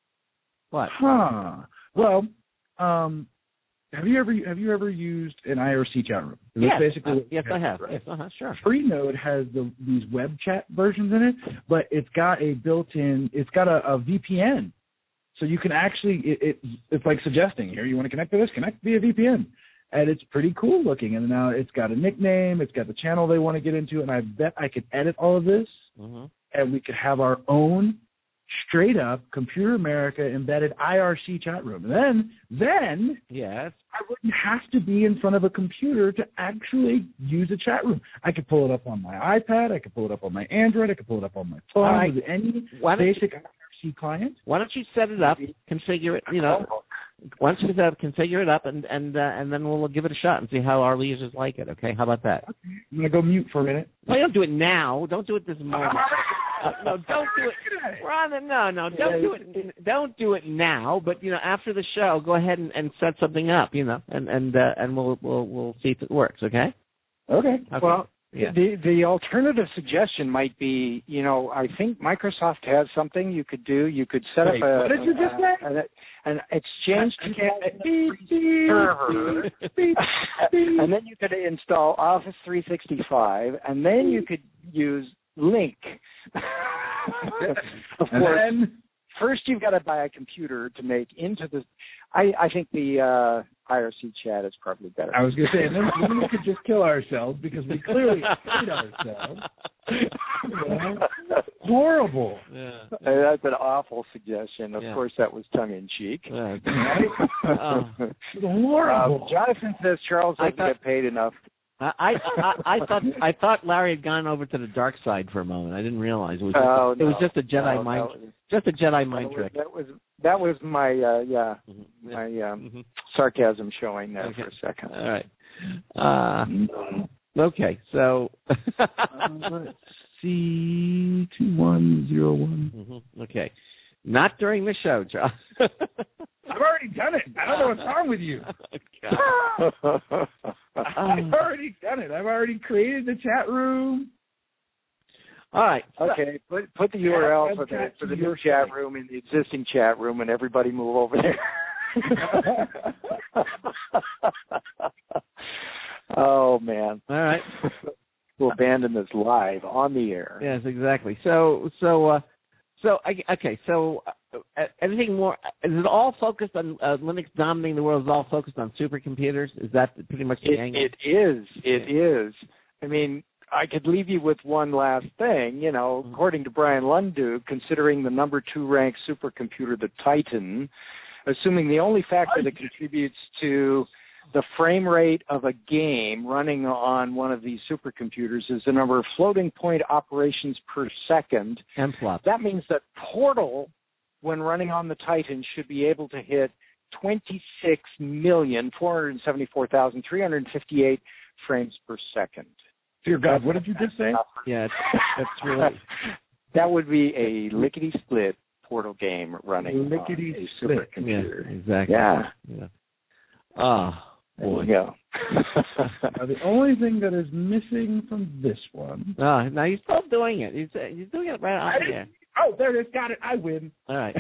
C: What?
D: Huh. Well, um, have you ever have you ever used an I R C chat room?
C: Yes,
D: basically
C: uh, yes, I have.
D: Right?
C: Yes, uh-huh, sure.
D: Freenode has the, these web chat versions in it, but it's got a built-in. It's got a, a V P N, so you can actually. It, it it's like suggesting here. You want to connect to this? Connect via V P N, and it's pretty cool looking. And now it's got a nickname. It's got the channel they want to get into, and I bet I could edit all of this,
C: mm-hmm.
D: and we could have our own. Straight up Computer America embedded I R C chat room. And then, then
C: yes.
D: I wouldn't have to be in front of a computer to actually use a chat room. I could pull it up on my iPad. I could pull it up on my Android. I could pull it up on my phone
C: right.
D: with any
C: Why
D: basic I R C client.
C: Why don't you set it up, configure it, you know, once you set up, configure it up, and and uh, and then we'll give it a shot and see how our users like it, okay? How about that?
D: Okay. I'm going to go mute for a minute.
C: No, don't do it now. Don't do it this moment. Uh, no, don't do it. We're on the, no, no, don't do it. Don't do it now. But you know, after the show, go ahead and, and set something up. You know, and and uh, and we'll we'll we'll see if it works. Okay.
D: Okay.
C: okay.
E: Well,
C: yeah.
E: the the alternative suggestion might be, you know, I think Microsoft has something you could do. You could set
D: Wait,
E: up a
D: what did you just
E: a,
D: say?
E: an, an Exchange
D: I can't, beep,
E: server,
D: beep, beep, beep.
E: and then you could install Office three sixty-five, and then you could use Link. Of
D: and
E: course,
D: then
E: first you've got to buy a computer to make into the. I, I think the uh, I R C chat is probably better.
D: I was going to say, and then, then we could just kill ourselves because we clearly hate ourselves. Yeah. Horrible.
C: Yeah.
E: That's an awful suggestion. Of
C: Yeah.
E: course, that was tongue in cheek.
C: Yeah.
D: Oh. Horrible.
E: Uh, Jonathan says Charles doesn't
C: thought-
E: get paid enough.
C: I, I I I thought I thought Larry had gone over to the dark side for a moment. I didn't realize it was just,
E: Oh,
C: it was
E: no.
C: just a Jedi
E: No,
C: mind
E: that was-
C: just a Jedi mind
E: that
C: trick.
E: Was, that was that was my uh, yeah
C: Mhm. Yeah.
E: my um,
C: Mhm.
E: sarcasm showing there
C: Okay.
E: for a second.
C: All right. Uh, okay, so.
D: uh, let's see, two one zero one.
C: Mhm. Okay, not during the show, Charles.
D: I've already done it. I don't know what's wrong with you. I've already done it. I've already created the chat room.
C: All right.
E: Okay, put put the U R L for the for the new chat room in the existing chat room, and everybody move over there. Oh man!
C: All right.
E: We'll abandon this live on the air.
C: Yes, exactly. So, so, uh, so, I, okay. So, uh, anything more? Is it all focused on uh, Linux dominating the world? Is it all focused on supercomputers? Is that pretty much the
E: It,
C: angle?
E: it is. It is. I mean, I could leave you with one last thing. You know,
C: Mm-hmm.
E: according to Brian Lundu, considering the number two ranked supercomputer, the Titan, assuming the only factor that contributes to the frame rate of a game running on one of these supercomputers is the number of floating point operations per second.
C: M flop.
E: That means that Portal, when running on the Titan, should be able to hit twenty-six million four hundred seventy-four thousand three hundred fifty-eight frames per second.
D: Dear God, what did you just say?
C: Yeah, it's, that's really.
E: That would be a lickety-split Portal game running
D: Lickety
E: on a
D: split.
E: supercomputer.
C: Yeah, exactly.
E: Yeah.
C: Yeah. Oh,
E: There
C: boy.
E: you go.
D: Now, the only thing that is missing from this one.
C: Oh, now he's still doing it. He's uh, he's doing it right
D: I
C: out
D: didn't-
C: there.
D: Oh, there it is. Got it. I win.
C: All right.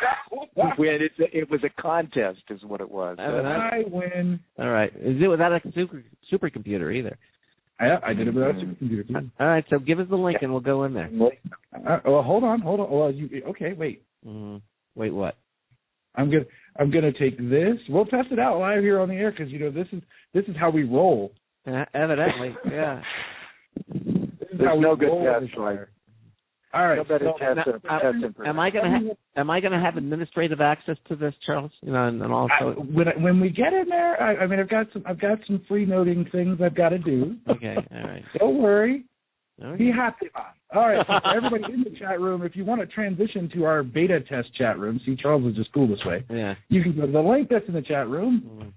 E: When it's a, it was a contest, is what it was.
C: I mean,
D: I win.
C: All right. Is it without a super supercomputer either?
D: I, I did it without a supercomputer too.
C: All right. So give us the link and we'll go in there.
D: Uh, well, hold on, hold on. Well, you okay? Wait.
C: Mm, wait, what?
D: I'm gonna I'm gonna take this. We'll test it out live here on the air because you know this is this is how we roll.
C: Uh, evidently, yeah.
D: This is
E: There's
D: how we
E: no good
D: roll on
E: test
D: this
E: like-
D: air. All right.
E: No better
D: so-
E: test
C: now,
E: than-
C: uh,
E: test than
C: Am I gonna ha- am I gonna have administrative access to this, Charles? You know, and, and
D: I,
C: also.
D: when I, when we get in there, I, I mean, I've got some I've got some free noting things I've got to do.
C: Okay. All right.
D: Don't worry.
C: All right.
D: Be happy. All right, so for everybody in the chat room, if you want to transition to our beta test chat room, see, Charles is just cool this way.
C: Yeah.
D: You can go to the link that's in the chat room,
C: Mm,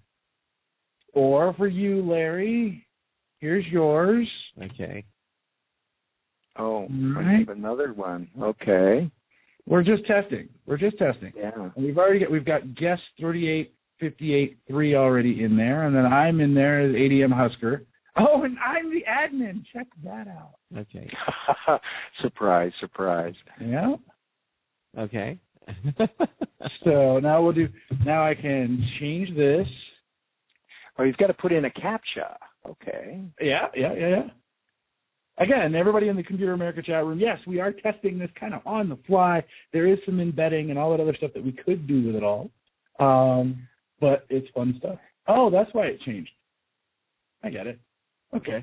D: or for you, Larry, here's yours.
C: okay.
E: Oh,
D: Right.
E: I have another one. Okay.
D: We're just testing. We're just testing.
E: Yeah.
D: And we've already got we've got guest thirty-eight fifty-eight three already in there, and then I'm in there as A D M Husker. Oh, and I'm the admin. Check that out.
C: Okay.
E: Surprise, surprise.
D: Yeah.
C: Okay.
D: So now we'll do. Now I can change this.
E: Oh, you've got to put in a CAPTCHA. Okay.
D: Yeah, yeah, yeah, yeah. Again, everybody in the Computer America chat room, yes, we are testing this kind of on the fly. There is some embedding and all that other stuff that we could do with it all. Um, but it's fun stuff. Oh, that's why it changed. I get it. Okay.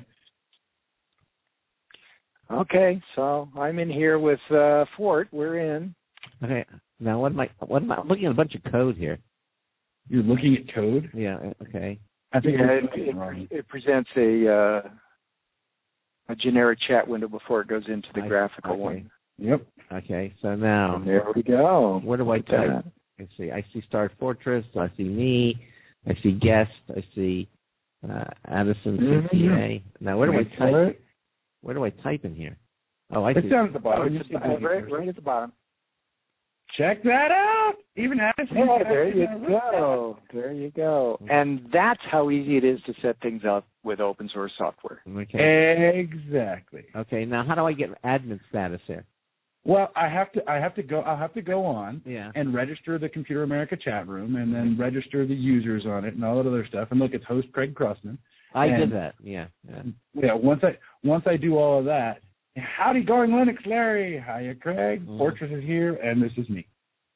E: Okay, so I'm in here with uh, Fort. We're in.
C: Okay. Now what am I? What am I I'm looking at? A bunch of code here.
D: You're looking at code?
C: Yeah. Okay.
D: I think
E: Yeah,
D: we're
E: it,
D: looking wrong.
E: it, it presents a uh, a generic chat window before it goes into the
C: I-
E: graphical
C: okay.
E: one.
D: Yep.
C: Okay. So now,
E: There we go.
C: where do I
E: Look at
C: type? Let's see. I see Star Fortress. I see me. I see guest. I see uh, Addison
E: Mhm.
C: C P A. Now where do I
D: Wait for
C: type?
D: it.
C: Where do I type in here? Oh, I
D: It's
C: see.
D: down at the
E: Oh,
D: bottom.
E: just,
D: You see
E: uh,
D: the-
E: right, right at the bottom.
D: Check that out. Even Addison.
E: Yeah, there you go. There you go. And that's how easy it is to set things up with open source software.
C: Okay.
D: Exactly.
C: Okay. Now how do I get admin status here?
D: Well, I have to. I have to go. I'll have to go on
C: Yeah.
D: and register the Computer America chat room, and then register the users on it and all that other stuff. And look, it's host Craig Crossman.
C: I
D: And-
C: did that. Yeah. Yeah.
D: Yeah. Once I once I do all of that, howdy, going Linux, Larry. Hiya, Craig.
C: Mhm.
D: Fortress is here, and this is me.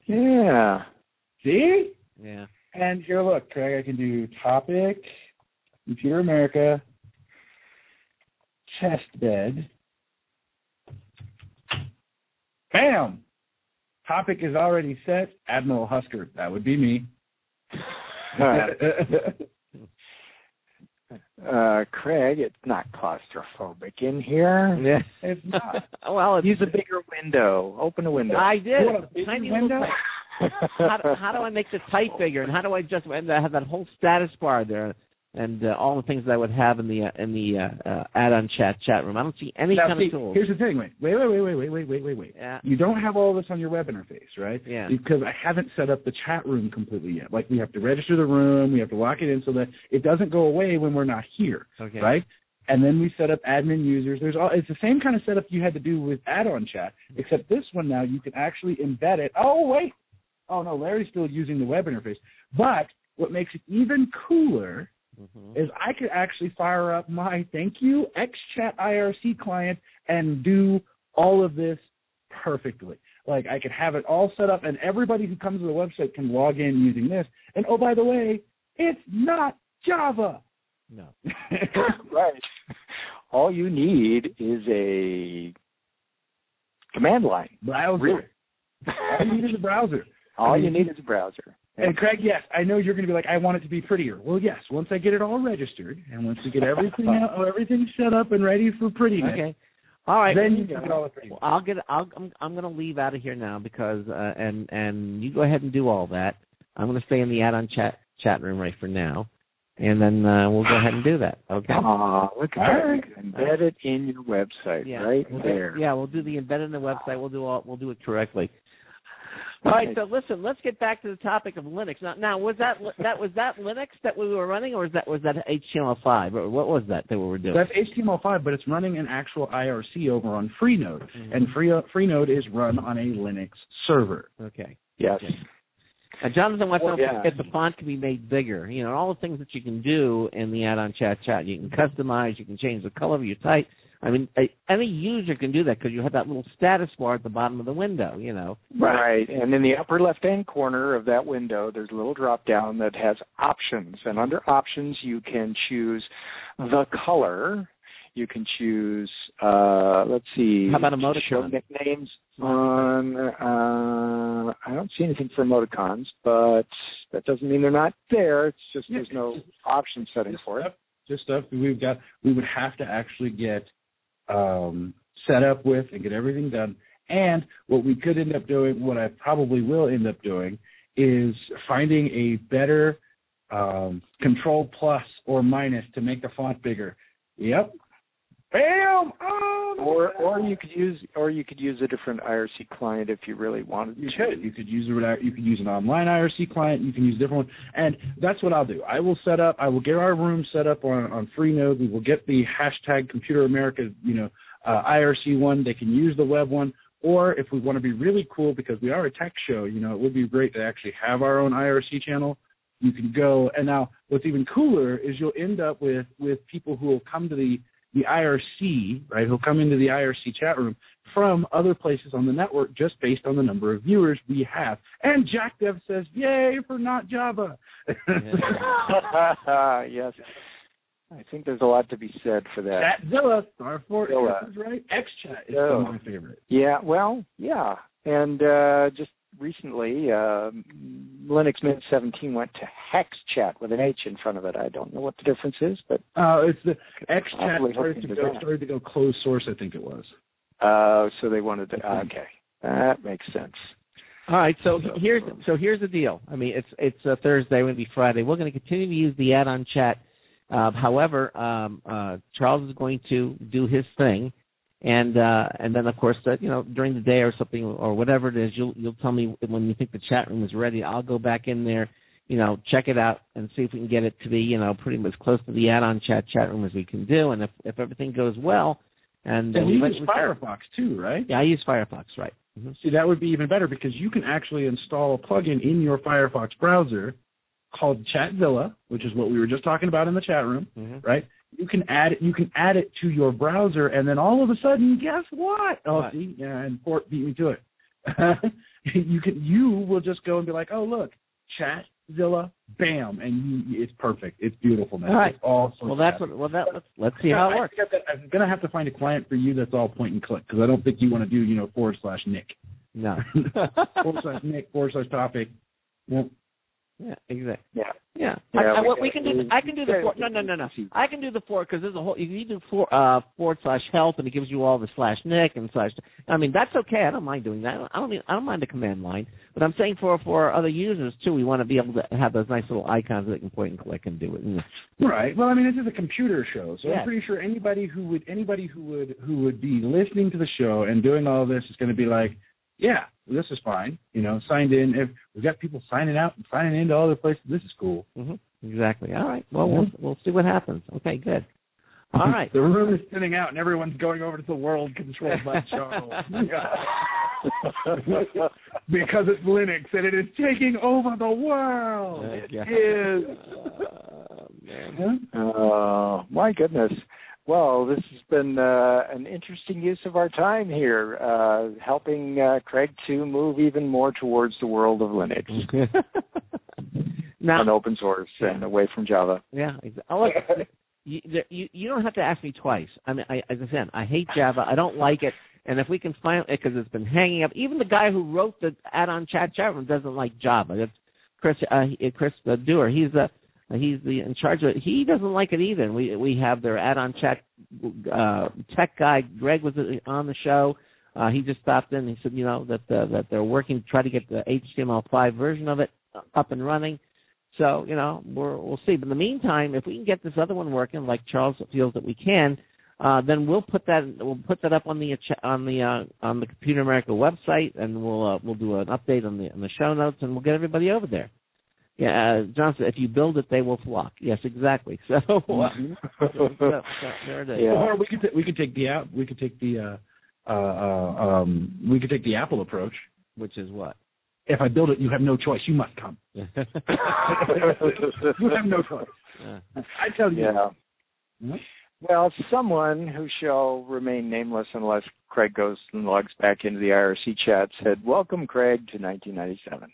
E: Yeah.
D: See?
C: Yeah.
D: And here, look, Craig, I can do topic, Computer America, test bed. Bam! Topic is already set. Admiral Husker. That would be me.
E: Uh, Craig, it's not claustrophobic in here.
C: Yeah.
D: It's not.
C: Well, it's,
E: Use a bigger window. Open a window.
C: I did.
D: What, a big
C: Tiny
D: window?
C: little type. how, do, how do I make the type bigger, and how do I just and I have that whole status bar there, and uh, all the things that I would have in the uh, in the uh, uh, add-on chat chat room? I don't see any
D: Now,
C: kind
D: see,
C: of tools.
D: here's the thing. Wait, wait, wait, wait, wait, wait, wait, wait, wait.
C: Yeah.
D: You don't have all this on your web interface, right?
C: Yeah.
D: Because I haven't set up the chat room completely yet. Like, we have to register the room, we have to lock it in so that it doesn't go away when we're not here,
C: Okay.
D: right? And then we set up admin users. There's all, it's the same kind of setup you had to do with add-on chat, except this one now you can actually embed it. Oh, wait. Oh, no, Larry's still using the web interface. But what makes it even cooler mm-hmm. is I could actually fire up my, thank you, XChat I R C client and do all of this perfectly. Like, I could have it all set up, and everybody who comes to the website can log in using this. And, oh, by the way, it's not Java.
C: No.
E: Right. All you need is a command line.
D: Browser.
E: Really?
D: All you need is a browser.
E: All
D: I mean,
E: you need is a browser.
D: And Craig, yes, I know you're going to be like, I want it to be prettier. Well, yes, once I get it all registered, and once we get everything out, everything set up and ready for prettiness,
C: Okay. All right.
D: then you can get all the prettiness.
C: Well, I'll get. I'll, I'm. I'm going to leave out of here now because, uh, and and you go ahead and do all that. I'm going to stay in the add-on chat chat room right for now, and then uh, we'll go ahead and do that. Okay.
E: Ah, look at
D: All
E: that.
D: right.
E: Embed it in your website,
C: Yeah.
E: right
C: We'll
E: there.
C: do, yeah, we'll do the embedded in the website. We'll do all. We'll do it correctly. All right. So listen, let's get back to the topic of Linux. Now, now was that that was that Linux that we were running, or was that was that H T M L five, or what was that that we were doing?
D: That's H T M L five, but it's running an actual I R C over on Freenode,
C: Mm-hmm.
D: and Free, Freenode is run on a Linux server.
C: Okay.
E: Yes.
C: Okay. Uh, Jonathan wants to
E: Well,
C: know
E: yeah.
C: if the font can be made bigger. You know, all the things that you can do in the add-on chat chat. You can customize. You can change the color of your type. I mean, a, any user can do that because you have that little status bar at the bottom of the window, you know.
E: Right. And in the upper left-hand corner of that window, there's a little drop-down that has options. And under options, you can choose the color. You can choose, uh, let's see.
C: How about emoticons?
E: Show nicknames on, uh, I don't see anything for emoticons, but that doesn't mean they're not there. It's just there's no option setting for it.
D: Just stuff that we've got, we would have to actually get um, set up with and get everything done. And what we could end up doing, what I probably will end up doing, is finding a better um, Control plus or minus to make the font bigger. Yep. Bam! Oh,
E: Or or you could use or you could use a different I R C client if you really wanted
D: You
E: to.
D: could. You could use a you could use an online I R C client. You can use a different one, and that's what I'll do. I will set up. I will get our room set up on on Freenode. We will get the hashtag Computer America, you know, uh, I R C one. They can use the web one, or if we want to be really cool because we are a tech show, you know, it would be great to actually have our own I R C channel. You can go, and now what's even cooler is you'll end up with with people who will come to the the I R C, right, who'll come into the I R C chat room from other places on the network just based on the number of viewers we have. And Jack Dev says, yay for not Java.
E: Yes. I think there's a lot to be said for that.
D: Chatzilla, star four,
E: Zilla.
D: is right. XChat is
E: Oh.
D: my favorite.
E: Yeah, well, yeah. And uh, just recently, uh, Linux Mint seventeen went to HexChat with an H in front of it. I don't know what the difference is, but
D: Uh, it's the
E: Probably
D: XChat started to
E: looking
D: go
E: at that.
D: started to go closed source, I think it was.
E: uh, so they wanted to. Okay, that makes sense.
C: All right, so here's so here's the deal. I mean, it's it's a Thursday, going to be Friday. We're going to continue to use the add-on chat. Uh, however, um, uh, Charles is going to do his thing, and uh, and then of course, uh, you know, during the day or something or whatever it is, you'll you'll tell me when you think the chat room is ready. I'll go back in there, you know, check it out and see if we can get it to be, you know, pretty much close to the add-on chat chat room as we can do. And if if everything goes well, and,
D: And
C: we
D: you
C: let-
D: use
C: we-
D: Firefox too, right?
C: Yeah, I use Firefox, right? Mm-hmm.
D: See, that would be even better because you can actually install a plugin in your Firefox browser called Chatzilla, which is what we were just talking about in the chat room,
C: Mm-hmm.
D: right? You can add it. You can add it to your browser, and then all of a sudden, guess what? Oh,
C: What?
D: see, yeah, and Fort beat me to it. you can you will just go and be like, oh look, Chatzilla, bam, and you, it's perfect. It's beautiful, man.
C: All right.
D: It's all so
C: well, that's what. Well, that let's, let's see how it works.
D: That, I'm gonna have to find a client for you that's all point and click because I don't think you want to do you know forward slash Nick.
C: No.
D: forward slash Nick forward slash topic. Well,
C: Yeah, exactly.
E: Yeah.
C: Yeah.
E: Yeah,
C: I, I,
E: we,
C: we, we can do. The, I can do the four. No, no, no, no. I can do the four because there's a whole. You do four uh, forward slash help, and it gives you all the slash Nick and slash. I mean, that's okay. I don't mind doing that. I don't. I don't, mean, I don't mind the command line. But I'm saying for for other users too, we want to be able to have those nice little icons that they can point and click and do it. And,
D: right. Well, I mean, this is a computer show, so
C: yeah.
D: I'm pretty sure anybody who would anybody who would who would be listening to the show and doing all this is going to be like, yeah, this is fine. You know, signed in. If we've got people signing out and signing into all the places, this is cool.
C: Mm-hmm. Exactly. All right. Well, we'll we'll see what happens. Okay, good. All right.
D: The room is thinning out, and everyone's going over to the world controlled by Charles. Because it's Linux, and it is taking over the world.
C: Uh,
D: it
C: yeah.
D: is.
C: Uh, man.
E: Oh, my goodness. Well, this has been uh, an interesting use of our time here, uh, helping uh, Craig to move even more towards the world of Linux
C: now,
E: and open source and away from Java.
C: Yeah, exactly. Oh, look, you, you you don't have to ask me twice. I mean, I, as I said, I hate Java. I don't like it. And if we can find it, because it's been hanging up. Even the guy who wrote the add-on chat chat room doesn't like Java. That's Chris uh, Chris uh, Dewar. He's the he's the in charge of it. He doesn't like it either. And we we have their add-on chat uh, tech guy. Greg was on the show. Uh, he just stopped in. And he said, you know, that uh, that they're working to try to get the H T M L five version of it up and running. So, you know, we're, we'll see. But in the meantime, if we can get this other one working, like Charles feels that we can, uh, then we'll put that we'll put that up on the on the uh, on the Computer America website, and we'll uh, we'll do an update on the on the show notes, and we'll get everybody over there. Yeah, uh, Johnson, if you build it, they will flock. Yes, exactly. So, uh, so, so there it is.
D: Yeah. Or we could t- we could take the app we could take the uh, uh, uh, um, we could take the Apple approach,
C: which is what.
D: If I build it, you have no choice. You must come. You have no choice.
C: Yeah.
D: I tell you.
E: Yeah.
D: Hmm?
E: Well, someone who shall remain nameless unless Craig goes and logs back into the I R C chat said, "Welcome, Craig, to nineteen ninety-seven."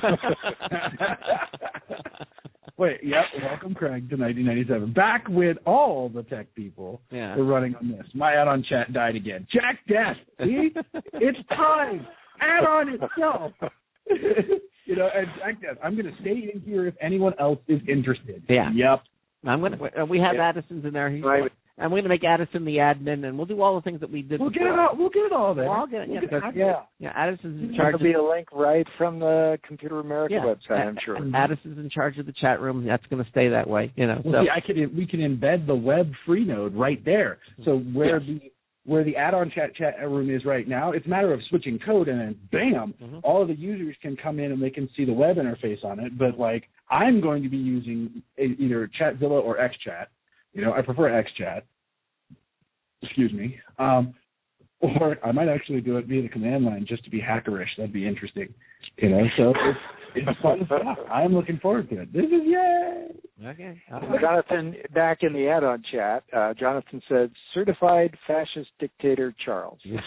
D: Wait, yep, welcome, Craig, to nineteen ninety-seven. Back when all the tech people
C: yeah.
D: were running on this. My add-on chat died again. Jack Death. See? It's time. Add-on itself. You know, and Jack Death. I'm going to stay in here if anyone else is interested.
C: Yeah.
D: Yep.
C: I'm gonna. We have
E: yeah.
C: Addison's in there. He's,
E: right.
C: And we're gonna make Addison the admin, and we'll do all the things that we did.
D: We'll
C: before.
D: get it all. We'll get it all there.
C: We'll all get it. Yeah,
D: we'll
C: because,
D: get it.
E: yeah.
C: yeah. Addison's in charge.
E: There'll be a link right from the Computer America
C: yeah.
E: website,
C: A-
E: I'm sure.
C: And Addison's in charge of the chat room. That's going to stay that way. You know.
D: Well,
C: so.
D: see, I can. We can embed the web free node right there. So where the where the add-on chat chat room is right now, it's a matter of switching code, and then bam,
C: Mm-hmm.
D: all of the users can come in and they can see the web interface on it. But like, I'm going to be using either Chatzilla or XChat. You know, I prefer XChat. Excuse me. Um, or I might actually do it via the command line just to be hackerish. That'd be interesting. You know, so it's, it's fun stuff. I'm looking forward to it. This is yay.
C: Okay.
E: Jonathan, back in the add-on chat, uh, Jonathan said, "Certified fascist dictator Charles."
D: Yes.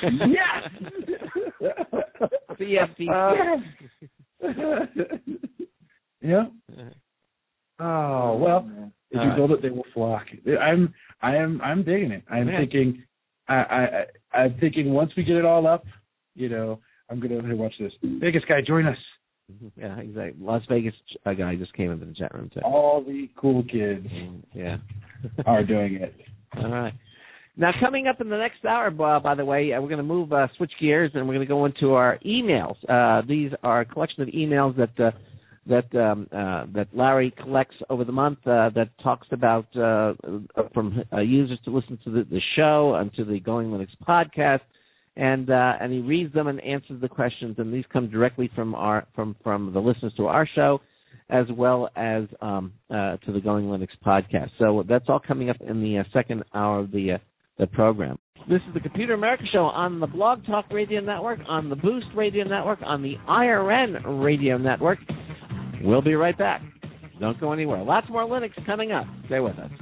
C: C F D.
E: Uh,
D: yeah. Oh well. If you
C: right.
D: build it, they will flock. I'm, I am, I'm digging it. I'm
C: yeah.
D: thinking, I, I, I'm thinking once we get it all up, you know, I'm gonna here, watch this. Vegas guy, join us.
C: Yeah, exactly. Las Vegas uh, guy just came into the chat room too.
D: All the cool kids
C: Yeah.
D: are doing it.
C: All right. Now, coming up in the next hour, uh, by the way, uh, we're going to move, uh, switch gears, and we're going to go into our emails. Uh, these are a collection of emails that uh, that um, uh, that Larry collects over the month uh, that talks about uh, from uh, users to listen to the, the show and to the Going Linux podcast, and uh, and he reads them and answers the questions. And these come directly from our from from the listeners to our show, as well as um, uh, to the Going Linux podcast. So that's all coming up in the uh, second hour of the uh, the program. This is the Computer America Show on the Blog Talk Radio Network, on the Boost Radio Network, on the I R N Radio Network. We'll be right back. Don't go anywhere. Lots more Linux coming up. Stay with us.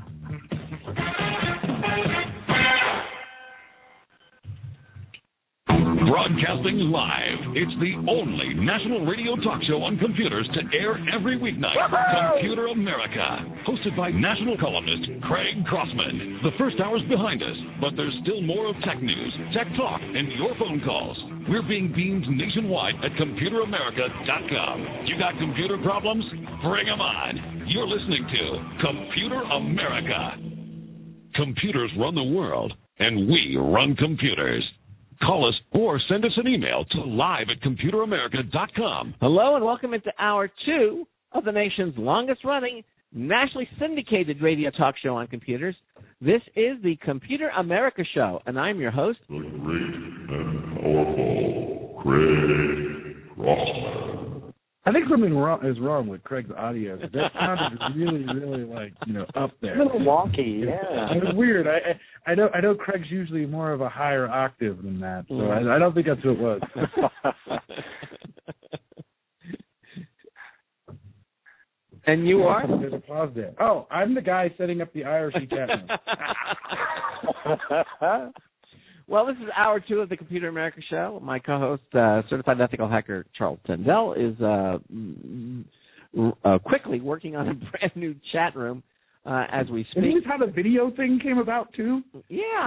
B: Broadcasting live. It's the only national radio talk show on computers to air every weeknight. Computer America. Hosted by national columnist Craig Crossman. The first hour's behind us, but there's still more of tech news, tech talk, and your phone calls. We're being beamed nationwide at computer america dot com. You got computer problems? Bring them on. You're listening to Computer America. Computers run the world, and we run computers. Call us or send us an email to live at computer america dot com.
C: Hello and welcome into hour two of the nation's longest-running, nationally syndicated radio talk show on computers. This is the Computer America Show, and I'm your host,
F: the great and powerful Craig Crossman.
D: I think something wrong is wrong with Craig's audio. That sounded really, really like you know up there.
E: A little wonky, yeah.
D: It was weird. I, I I know I know Craig's usually more of a higher octave than that, so mm. I, I don't think that's what it was.
C: And you are?
D: There's a pause there. Oh, I'm the guy setting up the I R C chat room.
C: Well, this is hour two of the Computer America Show. My co-host, uh, certified ethical hacker Charles Tindell, is uh, uh, quickly working on a brand new chat room uh, as we speak.
D: And this is how the video thing came about, too?
C: Yeah.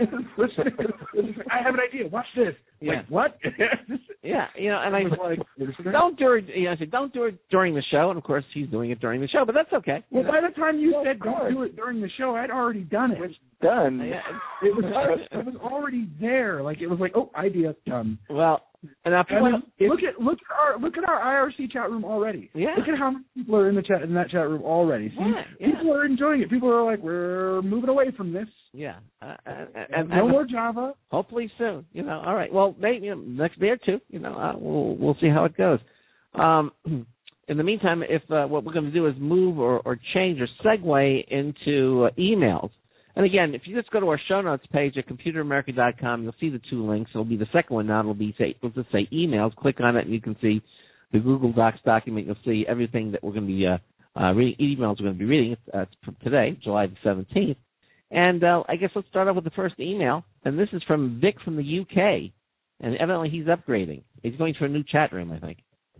D: I have an idea. Watch this.
C: Yeah.
D: Like, what?
C: Yeah, you know, and I like, don't do it. You know, I said, don't do it during the show, and of course he's doing it during the show, but that's okay.
D: Well, by the time you said don't do it during the show, I'd already done it.
E: It's done.
C: Yeah.
D: It was it was already there. Like it was like, oh, idea done.
C: Well, and now
D: I mean, look at look at our look at our I R C chat room already.
C: Yeah.
D: Look at how many people are in the chat in that chat room already. See,
C: yeah, yeah.
D: People are enjoying it. People are like, we're moving away from this.
C: Yeah. Uh, and,
D: and no and, more Java.
C: Hopefully soon. You know. All right. Well, maybe you know, next day or two. You know, uh, we'll we'll see how it goes. Um, in the meantime, if uh, what we're going to do is move or, or change or segue into uh, emails. And again, if you just go to our show notes page at computer america dot com, you'll see the two links. It'll be the second one now. It'll be say it'll just say emails. Click on it, and you can see the Google Docs document. You'll see everything that we're going to be uh, uh, reading. Emails we're going to be reading uh, today, July the seventeenth. And uh, I guess let's start off with the first email. And this is from Vic from the U K. And evidently he's upgrading. He's going to a new chat room, I think.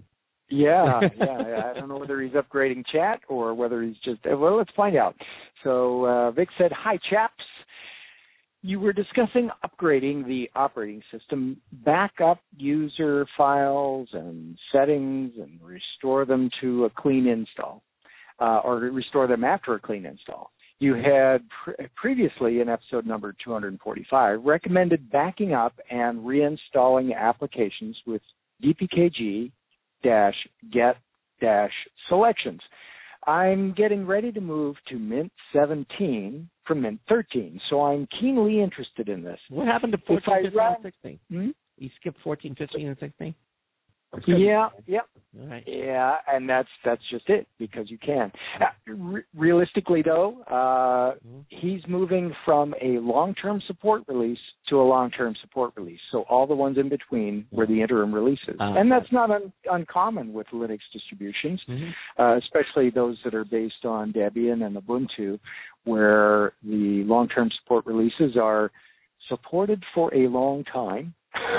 E: Yeah, yeah. I don't know whether he's upgrading chat or whether he's just, well, let's find out. So uh, Vic said, hi, chaps. You were discussing upgrading the operating system, back up user files and settings and restore them to a clean install, uh, or restore them after a clean install. You had pre- previously, in episode number two forty-five, recommended backing up and reinstalling applications with D P K G dash get dash selections. I'm getting ready to move to Mint seventeen from Mint thirteen, so I'm keenly interested in this.
C: What happened to fourteen, fifteen,
E: run,
C: and sixteen?
E: Hmm?
C: You skipped fourteen, fifteen, and sixteen?
E: Yeah, yep.
C: All right.
E: Yeah, and that's that's just it, because you can. Uh, re- realistically, though, uh, mm-hmm. he's moving from a long-term support release to a long-term support release. So all the ones in between were the interim releases. Uh, and that's not un- uncommon with Linux distributions, mm-hmm. uh, especially those that are based on Debian and Ubuntu, where the long-term support releases are supported for a long time.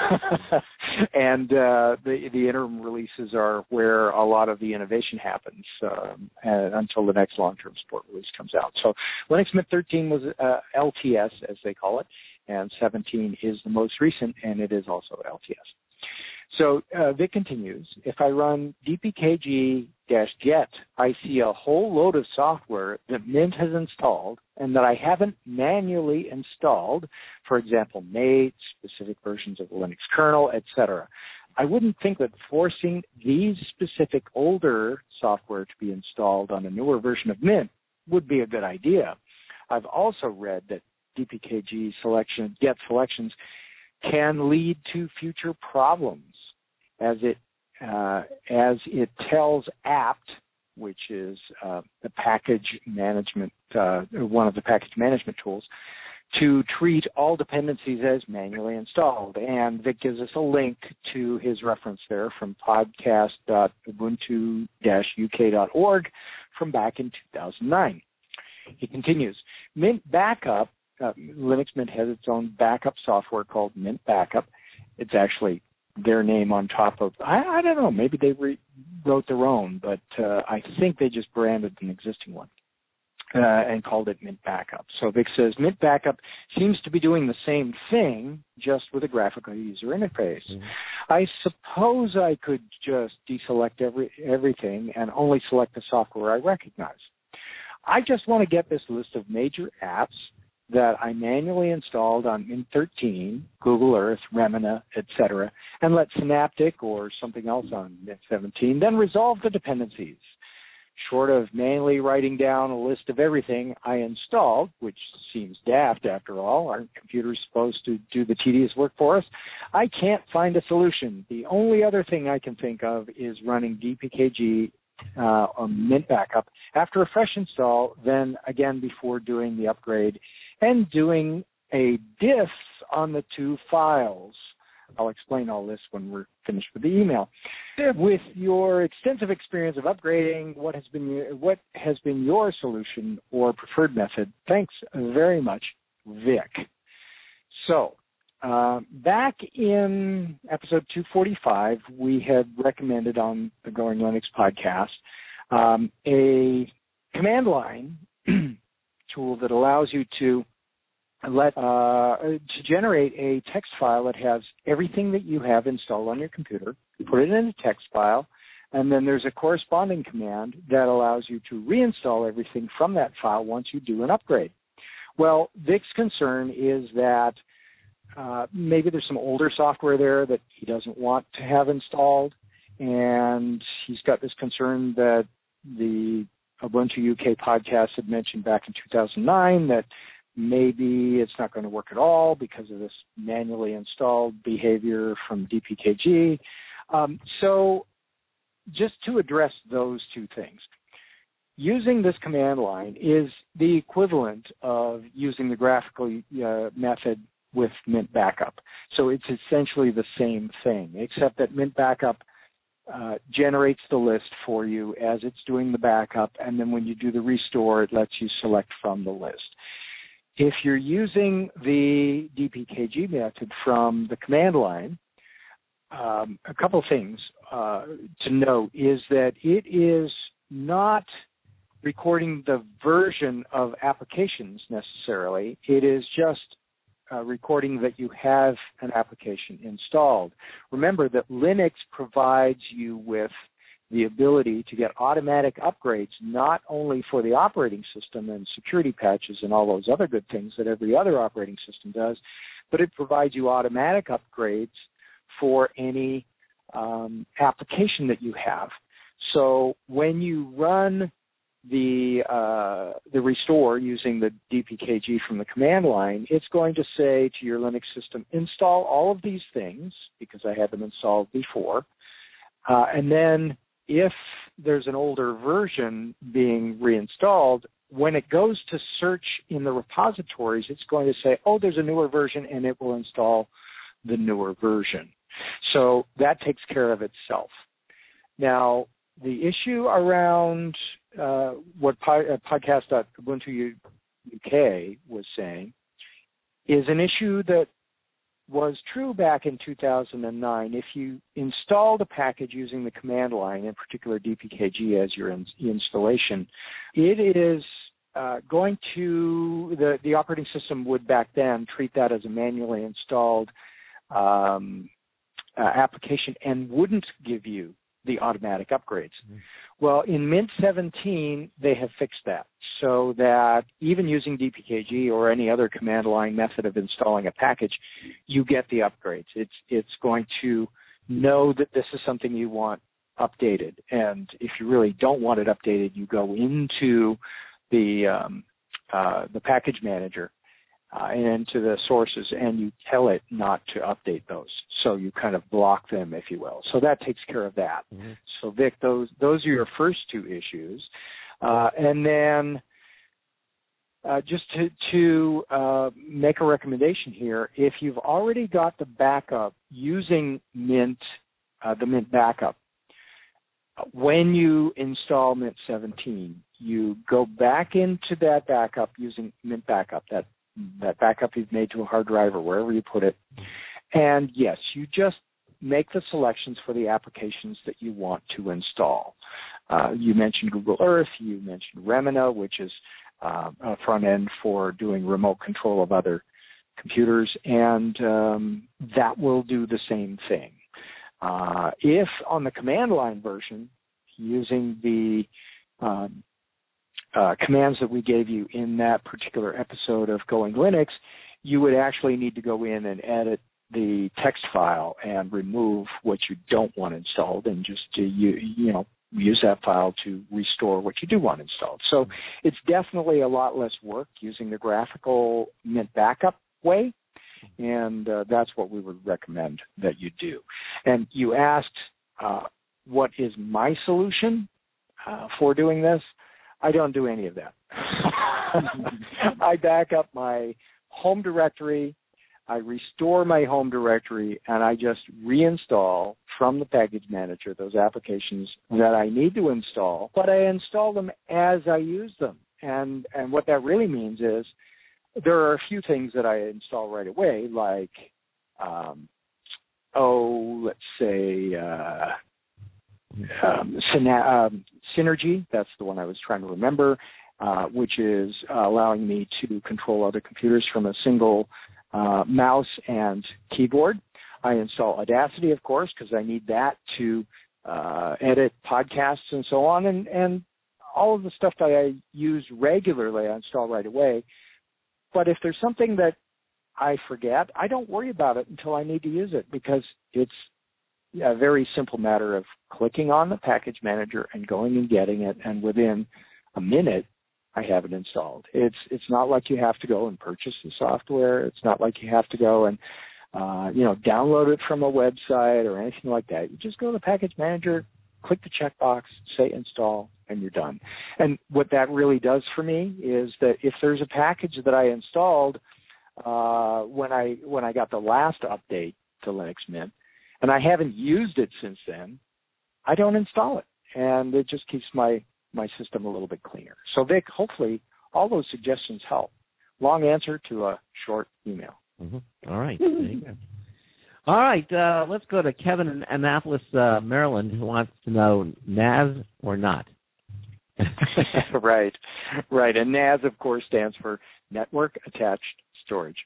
E: and uh, the the interim releases are where a lot of the innovation happens um, uh, until the next long-term support release comes out. So Linux Mint thirteen was uh, L T S, as they call it, and seventeen is the most recent, and it is also L T S. So uh, Vic continues, if I run D P K G get, I see a whole load of software that Mint has installed and that I haven't manually installed, for example, mate, specific versions of the Linux kernel, et cetera. I wouldn't think that forcing these specific older software to be installed on a newer version of Mint would be a good idea. I've also read that D P K G selection, get selections can lead to future problems as it uh, as it tells apt, which is uh, the package management, uh, one of the package management tools, to treat all dependencies as manually installed. And Vic gives us a link to his reference there from podcast dot ubuntu dash u k dot org from back in two thousand nine. He continues, Mint Backup, uh, Linux Mint has its own backup software called Mint Backup, it's actually their name on top of, I, I don't know, maybe they re- wrote their own, but uh, I think they just branded an existing one uh, and called it Mint Backup. So Vic says Mint Backup seems to be doing the same thing, just with a graphical user interface. Mm-hmm. I suppose I could just deselect every everything and only select the software I recognize. I just want to get this list of major apps that I manually installed on Mint thirteen, Google Earth, Remina, et cetera, and let Synaptic or something else on Mint seventeen then resolve the dependencies. Short of manually writing down a list of everything I installed, which seems daft after all, aren't computers supposed to do the tedious work for us? I can't find a solution. The only other thing I can think of is running D P K G uh, on Mint Backup after a fresh install, then again before doing the upgrade, and doing a diff on the two files. I'll explain all this when we're finished with the email. With your extensive experience of upgrading, what has been your, what has been your solution or preferred method? Thanks very much, Vic. So, uh, back in episode two forty-five, we had recommended on the Going Linux podcast um, a command line tool that allows you to let uh, to generate a text file that has everything that you have installed on your computer, put it in a text file, and then there's a corresponding command that allows you to reinstall everything from that file once you do an upgrade. Well, Vic's concern is that uh, maybe there's some older software there that he doesn't want to have installed, and he's got this concern that the Ubuntu U K podcast had mentioned back in two thousand nine that maybe it's not going to work at all because of this manually installed behavior from D P K G. Um, so just to address those two things, using this command line is the equivalent of using the graphical uh, method with Mint Backup. So it's essentially the same thing, except that Mint Backup uh, generates the list for you as it's doing the backup, and then when you do the restore, it lets you select from the list. If you're using the D P K G method from the command line, um, a couple of things uh, to note is that it is not recording the version of applications necessarily. It is just uh, recording that you have an application installed. Remember that Linux provides you with the ability to get automatic upgrades, not only for the operating system and security patches and all those other good things that every other operating system does, but it provides you automatic upgrades for any um, application that you have. So when you run the uh, the restore using the D P K G from the command line, it's going to say to your Linux system, install all of these things, because I had them installed before, uh, and then if there's an older version being reinstalled, when it goes to search in the repositories, it's going to say, oh, there's a newer version, and it will install the newer version. So that takes care of itself. Now, the issue around uh, what pod, uh, podcast.ubuntu U K was saying is an issue that was true back in two thousand nine. If you installed a package using the command line, in particular D P K G as your in- installation, it is uh, going to, the, the operating system would back then treat that as a manually installed um, uh, application and wouldn't give you the automatic upgrades. Mm-hmm. Well, in Mint seventeen, they have fixed that so that even using D P K G or any other command line method of installing a package, you get the upgrades. It's it's going to know that this is something you want updated. And if you really don't want it updated, you go into the um, uh, the package manager uh, and into the sources, and you tell it not to update those. So you kind of block them, if you will. So that takes care of that. Mm-hmm. So Vic, those those are your first two issues, uh, and then uh, just to to uh, make a recommendation here, if you've already got the backup using Mint, uh, the Mint backup, when you install Mint seventeen, you go back into that backup using Mint backup, that that backup you've made to a hard drive or wherever you put it, and yes, you just make the selections for the applications that you want to install. Uh, you mentioned Google Earth, you mentioned Remina, which is uh, a front end for doing remote control of other computers, and um, that will do the same thing. Uh, if on the command line version, using the um, uh, commands that we gave you in that particular episode of Going Linux, you would actually need to go in and edit the text file and remove what you don't want installed, and just to you, you know use that file to restore what you do want installed. So it's definitely a lot less work using the graphical Mint backup way, and uh, that's what we would recommend that you do. And you asked, uh, what is my solution uh, for doing this? I don't do any of that. I back up my home directory, I restore my home directory, and I just reinstall from the package manager those applications that I need to install, but I install them as I use them. And and what that really means is there are a few things that I install right away, like, um, oh, let's say uh, um, Syna- um, Synergy, that's the one I was trying to remember, uh, which is uh, allowing me to control other computers from a single Uh, mouse and keyboard. I install Audacity, of course, because I need that to uh, edit podcasts and so on, and, and all of the stuff that I use regularly I install right away. But if there's something that I forget, I don't worry about it until I need to use it, because it's a very simple matter of clicking on the package manager and going and getting it, and within a minute, I have it installed. It's it's not like you have to go and purchase the software. It's not like you have to go and uh, you know download it from a website or anything like that. You just go to the package manager, click the checkbox, say install, and you're done. And what that really does for me is that if there's a package that I installed uh, when I when I got the last update to Linux Mint, and I haven't used it since then, I don't install it, and it just keeps my my system a little bit cleaner. So Vic, hopefully all those suggestions help. Long answer to a short email.
C: Mm-hmm. All right. There you go. All right. Uh, let's go to Kevin in Annapolis, uh, Maryland, who wants to know N A S or not.
E: Right. Right. And N A S, of course, stands for Network Attached Storage.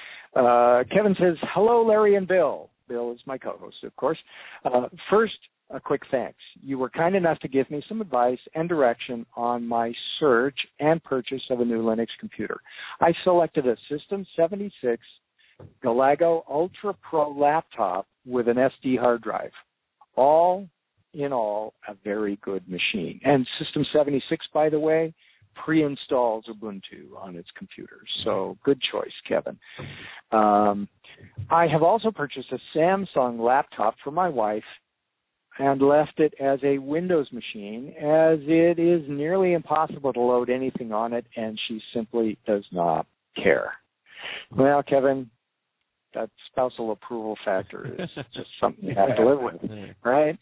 E: Uh, Kevin says, hello, Larry and Bill. Bill is my co-host, of course. Uh, first, a quick thanks. You were kind enough to give me some advice and direction on my search and purchase of a new Linux computer. I selected a System seventy-six Galago Ultra Pro laptop with an S D hard drive. All in all, a very good machine. And System seventy-six, by the way, pre-installs Ubuntu on its computer. So good choice, Kevin. Um, I have also purchased a Samsung laptop for my wife and left it as a Windows machine, as it is nearly impossible to load anything on it, and she simply does not care. Well, Kevin, that spousal approval factor is just something you have to live with, right?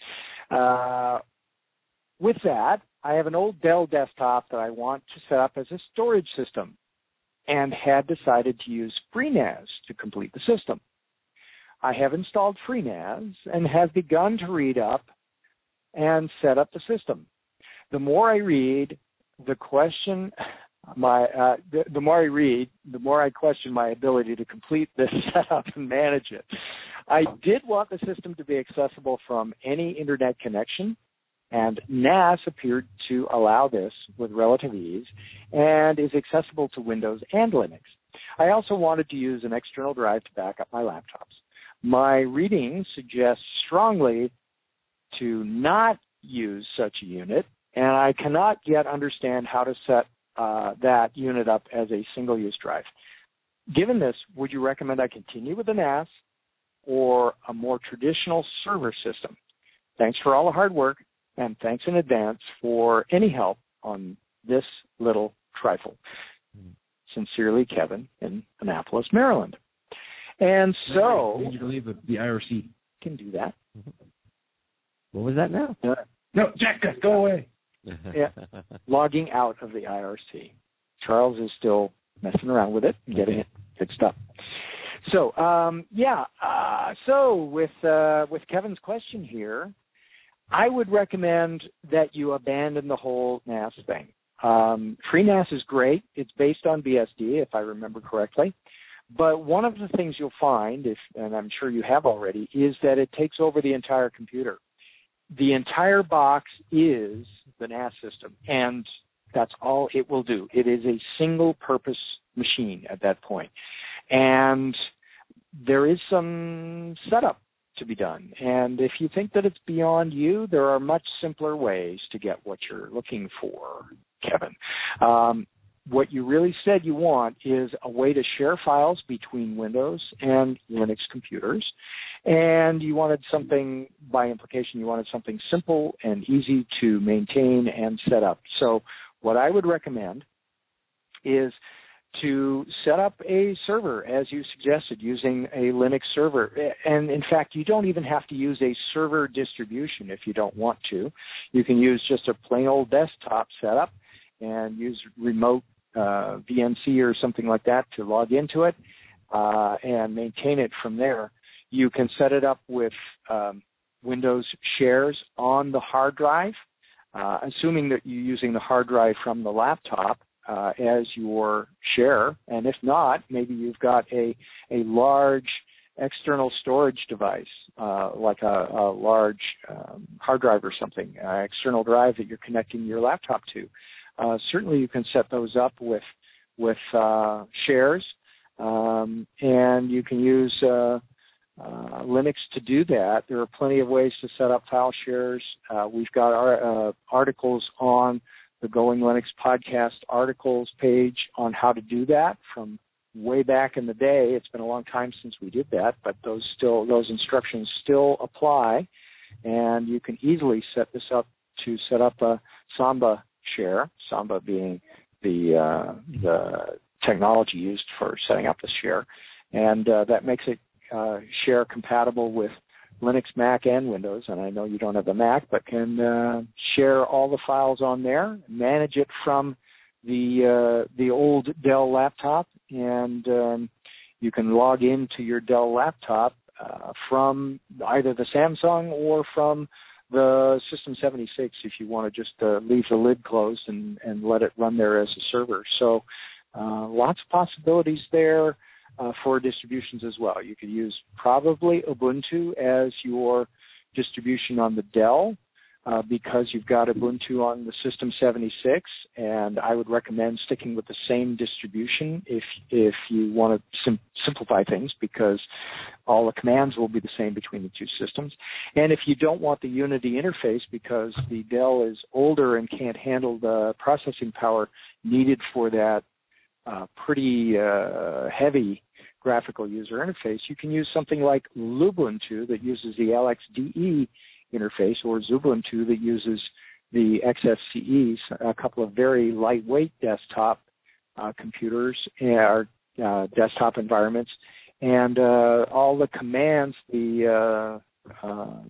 E: Uh, with that, I have an old Dell desktop that I want to set up as a storage system, and had decided to use FreeNAS to complete the system. I have installed FreeNAS and have begun to read up and set up the system. The more I read, the question my uh, the, the more I read, the more I question my ability to complete this setup and manage it. I did want the system to be accessible from any internet connection, and N A S appeared to allow this with relative ease and is accessible to Windows and Linux. I also wanted to use an external drive to back up my laptops. My reading suggests strongly to not use such a unit, and I cannot yet understand how to set uh, that unit up as a single-use drive. Given this, would you recommend I continue with an N A S or a more traditional server system? Thanks for all the hard work, and thanks in advance for any help on this little trifle. Sincerely, Kevin in Annapolis, Maryland. And so,
D: you believe the, the I R C
E: can do that.
C: What was that now?
E: Uh,
D: no, Jack, go away.
E: Yeah, logging out of the I R C. Charles is still messing around with it and getting it fixed up. So, um, yeah, uh, so with uh, with Kevin's question here, I would recommend that you abandon the whole N A S thing. Um, FreeNAS is great. It's based on B S D, if I remember correctly. But one of the things you'll find, if, and I'm sure you have already, is that it takes over the entire computer. The entire box is the N A S system, and that's all it will do. It is a single-purpose machine at that point. And there is some setup to be done. And if you think that it's beyond you, there are much simpler ways to get what you're looking for, Kevin. Um, what you really said you want is a way to share files between Windows and Linux computers. And you wanted something, by implication, you wanted something simple and easy to maintain and set up. So what I would recommend is to set up a server, as you suggested, using a Linux server. And in fact, you don't even have to use a server distribution if you don't want to. You can use just a plain old desktop setup and use remote uh, V N C or something like that to log into it uh, and maintain it from there. You can set it up with um, Windows shares on the hard drive, uh, assuming that you're using the hard drive from the laptop Uh, as your share, and if not, maybe you've got a a large external storage device, uh, like a, a large um, hard drive or something, uh, external drive that you're connecting your laptop to. Uh, certainly, you can set those up with with uh, shares, um, and you can use uh, uh, Linux to do that. There are plenty of ways to set up file shares. Uh, we've got our uh, articles on the Going Linux podcast articles page on how to do that from way back in the day. It's been a long time since we did that, but those still those instructions still apply, and you can easily set this up to set up a Samba share, Samba being the uh, the technology used for setting up the share, and uh, that makes it uh, share compatible with Linux, Mac, and Windows, and I know you don't have a Mac, but can uh, share all the files on there, manage it from the uh, the old Dell laptop, and um, you can log into your Dell laptop uh, from either the Samsung or from the System seventy-six if you want to just uh, leave the lid closed and, and let it run there as a server. So uh, lots of possibilities there. Uh, for distributions as well. You could use probably Ubuntu as your distribution on the Dell uh, because you've got Ubuntu on the System seventy-six, and I would recommend sticking with the same distribution if if you want to sim- simplify things, because all the commands will be the same between the two systems. And if you don't want the Unity interface because the Dell is older and can't handle the processing power needed for that uh, pretty uh, heavy graphical user interface, you can use something like Lubuntu that uses the L X D E interface, or Xubuntu that uses the X F C Es, a couple of very lightweight desktop uh, computers or uh, desktop environments, and uh, all the commands, the uh, uh,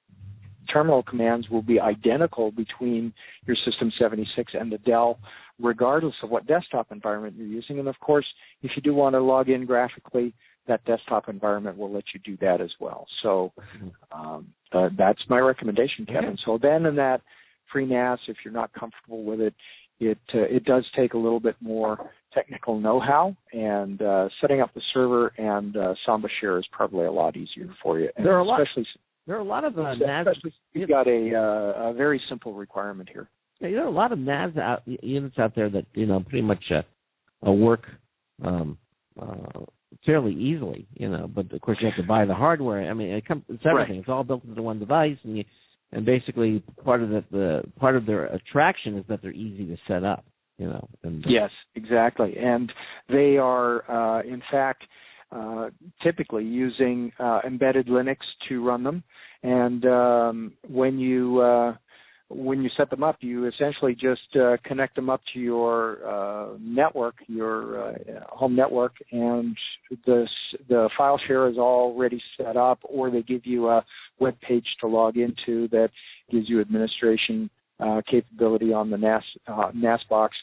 E: terminal commands will be identical between your System seventy-six and the Dell, regardless of what desktop environment you're using. And of course, if you do want to log in graphically, that desktop environment will let you do that as well. So um, uh, that's my recommendation, Kevin. Okay. So abandon that FreeNAS if you're not comfortable with it. It uh, it does take a little bit more technical know-how, and uh, setting up the server and uh, Samba Share is probably a lot easier for you. And
C: there are a lot.
E: Especially,
C: there are a lot of uh, N A S.
E: You've got a, uh, a very simple requirement here.
C: Yeah, there are a lot of N A S out, units out there that you know pretty much uh, uh, work um, uh, fairly easily, you know. But of course, you have to buy the hardware. I mean, it comes, it's everything. Right. It's all built into one device, and you, and basically part of the, the part of their attraction is that they're easy to set up, you know. And, uh,
E: yes, exactly, and they are, uh, in fact, uh, typically using uh, embedded Linux to run them. And um, when you uh, when you set them up, you essentially just uh, connect them up to your uh, network, your uh, home network, and the the file share is already set up, or they give you a web page to log into that gives you administration uh, capability on the N A S uh, N A S box.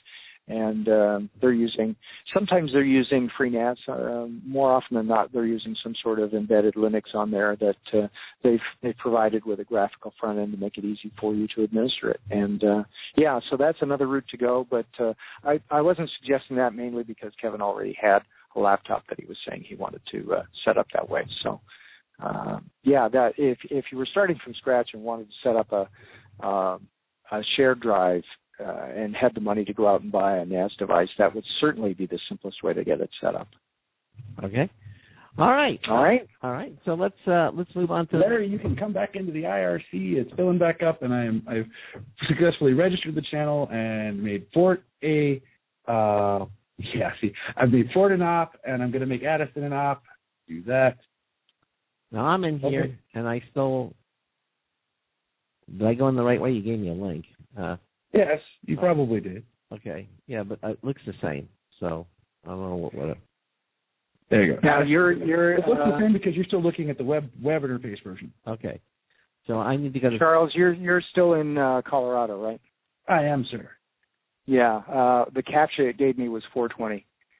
E: and um, they're using, sometimes they're using FreeNAS. Uh, more often than not, they're using some sort of embedded Linux on there that uh, they've they've provided with a graphical front end to make it easy for you to administer it. And uh, yeah, so that's another route to go. But uh, I, I wasn't suggesting that mainly because Kevin already had a laptop that he was saying he wanted to uh, set up that way. So uh, yeah, that if if you were starting from scratch and wanted to set up a uh, a shared drive uh, and had the money to go out and buy a N A S device, that would certainly be the simplest way to get it set up.
C: Okay. All right.
E: All right.
C: All right. So let's uh, let's move on to
D: Larry. You can come back into the I R C. It's filling back up, and I am I've successfully registered the channel and made Fort a uh, yeah. See, I've made Fort an op, and I'm going to make Addison an op. Do that.
C: Now I'm in here,
D: Okay.
C: and I still. Did I go in the right way? You gave me a link. Uh,
D: Yes, you probably did.
C: okay. Yeah, but it looks the same. So I don't know what. what
D: There you go.
E: Now you're you're
D: It looks the
E: uh,
D: same because you're still looking at the web web interface version.
C: okay. So I need to go to.
E: Charles. You're you're still in uh, Colorado, right?
D: I am, sir.
E: Yeah. Uh, the captcha it gave me was four twenty.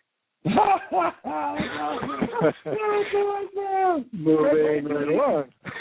E: Moving right along.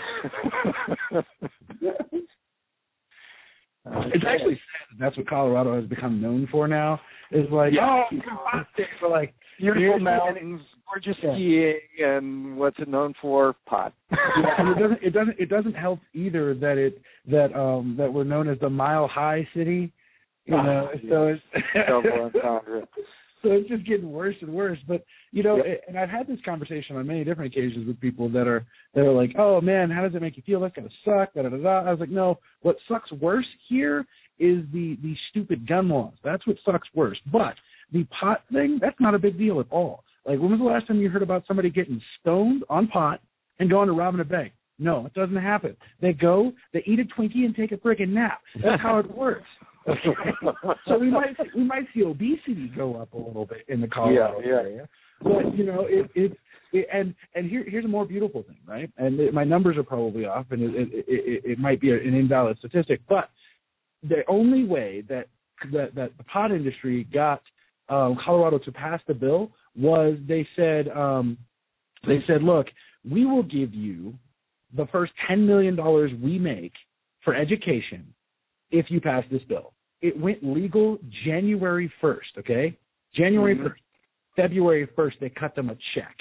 D: It's actually sad that that's what Colorado has become known for now. Is like,
E: Yeah.
D: oh, you can watch it for like
E: Beautiful
D: here's-
E: mountains, gorgeous
D: Yeah.
E: skiing, and what's it known for? Pot.
D: Yeah, and it doesn't it doesn't it doesn't help either that it that um that we're known as the Mile High City. You know,
E: Ah,
D: so it's
E: Double entendre.
D: so it's just getting worse and worse. But you know,
E: Yep.
D: and I've had this conversation on many different occasions with people that are that are like, "Oh man, how does it make you feel? That's gonna suck." Da, da, da, da. I was like, "No, what sucks worse here is the the stupid gun laws. That's what sucks worse." But the pot thing, that's not a big deal at all. Like, when was the last time you heard about somebody getting stoned on pot and going to robbing a bank? No, it doesn't happen. They go, they eat a Twinkie and take a friggin' nap. That's how it works. Okay. So we might we might see obesity go up a little bit in the Colorado
E: Yeah, yeah.
D: area, but you know it it, it and and here here's a more beautiful thing, right? And it, my numbers are probably off, and it it, it, it might be an invalid statistic, but the only way that that, that the pot industry got um, Colorado to pass the bill was they said um, they said, look, we will give you the first ten million dollars we make for education if you pass this bill. It went legal January first, okay? January
E: Mhm.
D: first. February first, they cut them a check.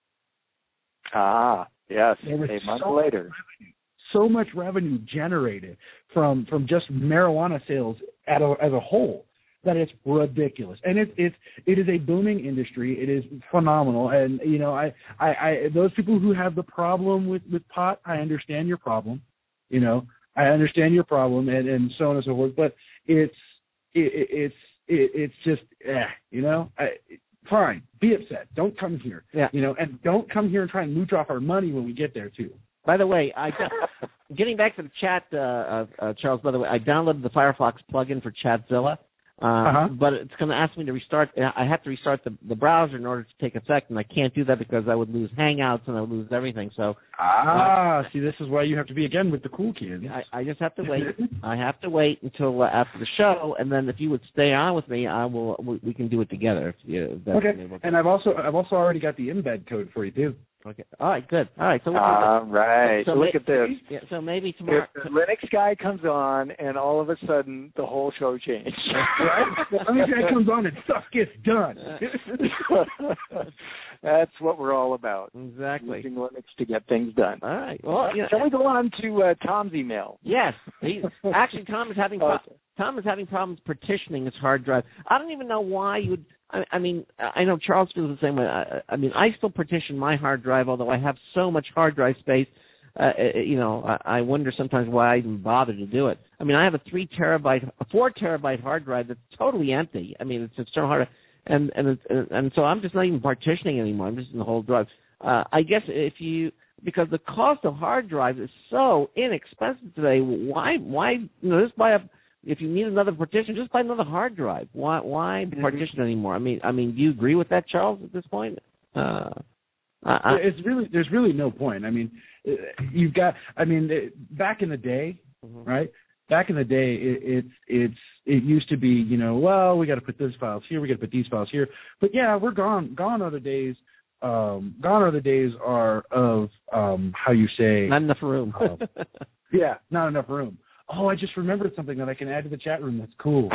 E: Ah, yes.
D: There was
E: A month
D: so
E: later.
D: much revenue, so much revenue generated from from just marijuana sales at a, as a whole that it's ridiculous. And it's it's it is a booming industry. It is phenomenal. And you know, I, I, I those people who have the problem with, with pot, I understand your problem. You know, I understand your problem, and, and so on and so forth. But it's it, it, it's it, it's just eh, you know. I, Fine, be upset. Don't come here.
C: Yeah.
D: You know, and don't come here and try and mooch off our money when we get there too.
C: By the way, I getting back to the chat, uh, uh, uh, Charles. By the way, I downloaded the Firefox plugin for Chatzilla, uh,
D: Uh-huh.
C: but it's going to ask me to restart. I have to restart the, the browser in order to take effect, and I can't do that because I would lose Hangouts and I would lose everything. So
D: Ah, see, this is why you have to be again with the cool kids.
C: I, I just have to wait. I have to wait until uh, after the show, and then if you would stay on with me, I will. We, we can do it together. If you, if that's
D: Okay,
C: able to.
D: and I've also I've also already got the embed code for you too.
C: Okay. All right. Good. All right. So what
E: All right.
C: So
E: Look
C: ma-
E: at this.
C: Yeah, so maybe tomorrow.
E: If the Linux guy comes on, and all of a sudden the whole show changed.
D: Right? Let me say it comes on and stuff gets done.
E: That's what we're all about.
C: Exactly.
E: Using Linux to get things done.
C: All right. Well, you know,
E: Shall we go on to uh, Tom's email?
C: yes. He, actually, Tom is having pro-
E: Okay.
C: Tom is having problems partitioning his hard drive. I don't even know why you would. I, I mean, I know Charles feels the same way. I, I mean, I still partition my hard drive, although I have so much hard drive space. Uh, you know, I, I wonder sometimes why I even bother to do it. I mean, I have a three terabyte, a four terabyte hard drive that's totally empty. I mean, it's it's so hard, and and it's, and so I'm just not even partitioning anymore. I'm just in the whole drive. Uh, I guess if you because the cost of hard drives is so inexpensive today, why why you know just buy a if you need another partition, just buy another hard drive. Why why
E: Mm-hmm.
C: partition anymore? I mean, I mean, do you agree with that, Charles? At this point, uh, I, I,
D: It's really there's really no point. I mean, uh, you've got. I mean, uh, back in the day,
C: Mhm.
D: right? back in the day, it, it's it's it used to be, you know, well, we got to put these files here, we got to put these files here. But yeah, we're gone. Gone are the days. Um, gone are the days are of um, how you say
C: not enough room.
D: um, yeah, not enough room. Oh, I just remembered something that I can add to the chat room. That's cool.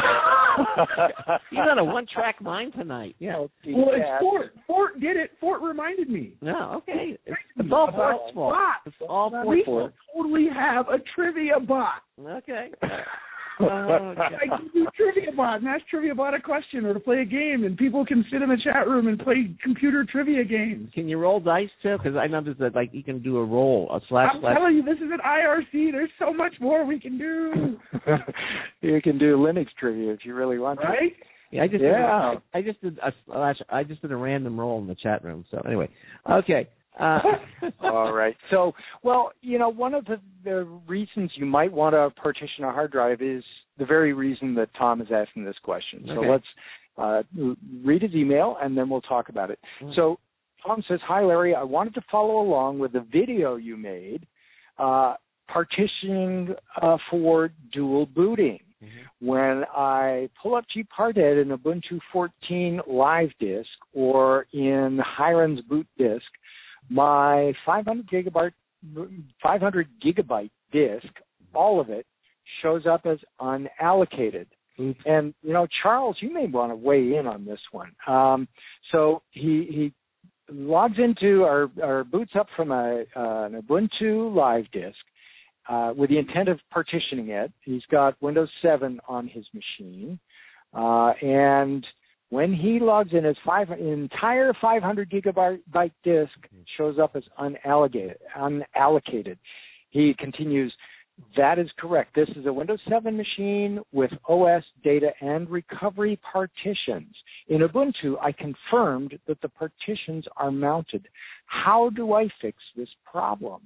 C: You got a one-track mind tonight. Yeah.
D: Well, it's Fort. Fort did it. Fort reminded me.
C: No, okay. It's, it's all Fort's fault. It's all Fort's fault.
D: We totally have a trivia bot.
C: Okay.
D: Oh, I can do trivia bot and ask trivia bot a question or to play a game, and people can sit in the chat room and play computer trivia games.
C: Can you roll dice too? Because I noticed that like you can do a roll, a slash.
D: I'm
C: slash.
D: telling you, this is an I R C. There's so much more we can do.
E: You can do Linux trivia if you really want to.
D: Right?
C: Yeah, I just
E: yeah.
C: Did, I just did a slash. I just did a random roll in the chat room. So anyway, okay. Uh,
E: All right. So, well, you know, one of the, the reasons you might want to partition a hard drive is the very reason that Tom is asking this question. So
C: okay.
E: let's uh, read his email, and then we'll talk about it. Mm-hmm. So Tom says, hi, Larry. I wanted to follow along with the video you made, uh, partitioning uh, for dual booting. Mm-hmm. When I pull up gparted in Ubuntu fourteen Live Disk or in Hiren's boot disk, my five hundred gigabyte, five hundred gigabyte disk, all of it, shows up as unallocated. Mm-hmm. And, you know, Charles, you may want to weigh in on this one. Um, so he, he logs into or, or boots up from a, uh, an Ubuntu Live Disk uh, with the intent of partitioning it. He's got Windows seven on his machine. Uh, and when he logs in, his five, entire five hundred gigabyte disk shows up as unallocated. unallocated. He continues, that is correct. This is a Windows seven machine with O S, data, and recovery partitions. In Ubuntu, I confirmed that the partitions are mounted. How do I fix this problem?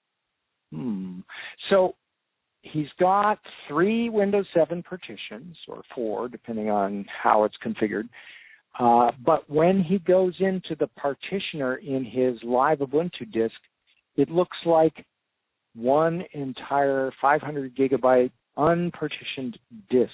E: Hmm. So he's got three Windows seven partitions, or four, depending on how it's configured. Uh, but when he goes into the partitioner in his live Ubuntu disk, it looks like one entire five hundred gigabyte unpartitioned disk.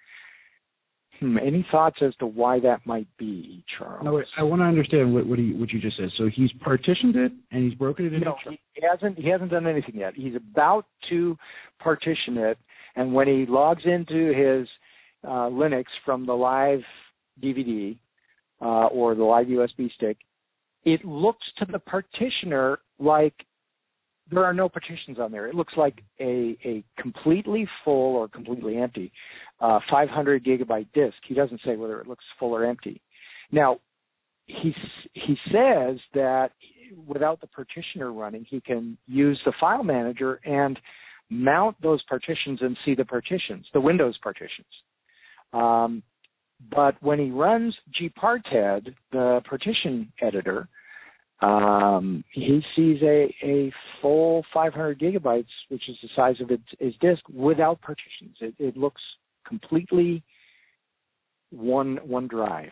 E: Hmm. Any thoughts as to why that might be, Charles?
D: No, wait, I want to understand what what, he, what you just said. So he's partitioned it and he's broken it into.
E: No, he hasn't. He hasn't done anything yet. He's about to partition it, and when he logs into his uh, Linux from the live D V D uh, or the live U S B stick, it looks to the partitioner like there are no partitions on there. It looks like a, a completely full or completely empty uh, five hundred gigabyte disk. He doesn't say whether it looks full or empty. Now, he, he says that without the partitioner running, he can use the file manager and mount those partitions and see the partitions, the Windows partitions. Um, but when he runs gparted, the partition editor, Um, he sees a, a full five hundred gigabytes, which is the size of its, his disk, without partitions. It, it looks completely one one drive.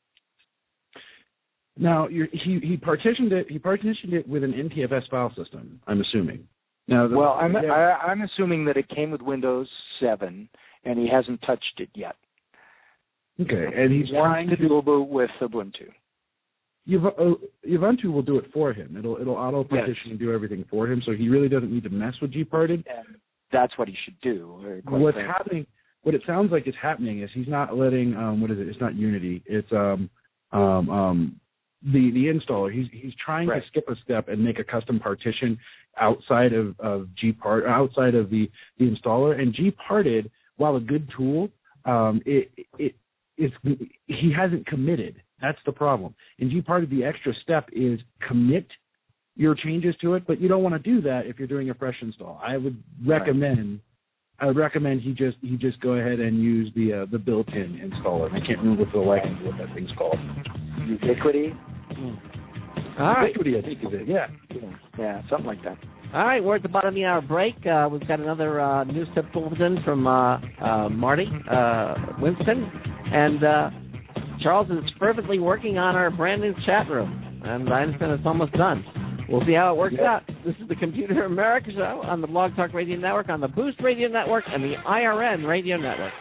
D: Now you're, he he partitioned it. He partitioned it with an N T F S file system. I'm assuming. Now, the,
E: well, I'm
D: yeah.
E: I, I'm assuming that it came with Windows seven, and he hasn't touched it yet.
D: Okay, and he's trying
E: to do a boot with Ubuntu.
D: Ubuntu will do it for him. It'll it'll auto partition yes. and do everything for him. So he really doesn't need to mess with gparted.
E: And that's what he should do.
D: What's frankly. happening? What it sounds like is happening is he's not letting um, what is it? It's not Unity. It's um um um the the installer. He's he's trying right. to skip a step and make a custom partition outside of of gpart outside of the the installer. And gparted, while a good tool, um it it it's he hasn't committed. That's the problem. In gparted, the extra step is commit your changes to it, but you don't want to do that if you're doing a fresh install. I would recommend right. I would recommend he just he just go ahead and use the uh, the built-in installer. I can't remember for the life of me what that thing's called.
E: Ubiquity.
C: Mm. All right.
D: Ubiquity, I think is it. Yeah.
E: Yeah, something like that.
C: All right, we're at the bottom of the hour break. Uh, we've got another uh, news tip bulletin from uh, uh, Marty uh, Winston, and. Uh, Charles is fervently working on our brand new chat room, and I understand it's almost done. We'll see how it works yeah. out. This is the Computer America Show on the Blog Talk Radio Network, on the Boost Radio Network, and the I R N Radio Network.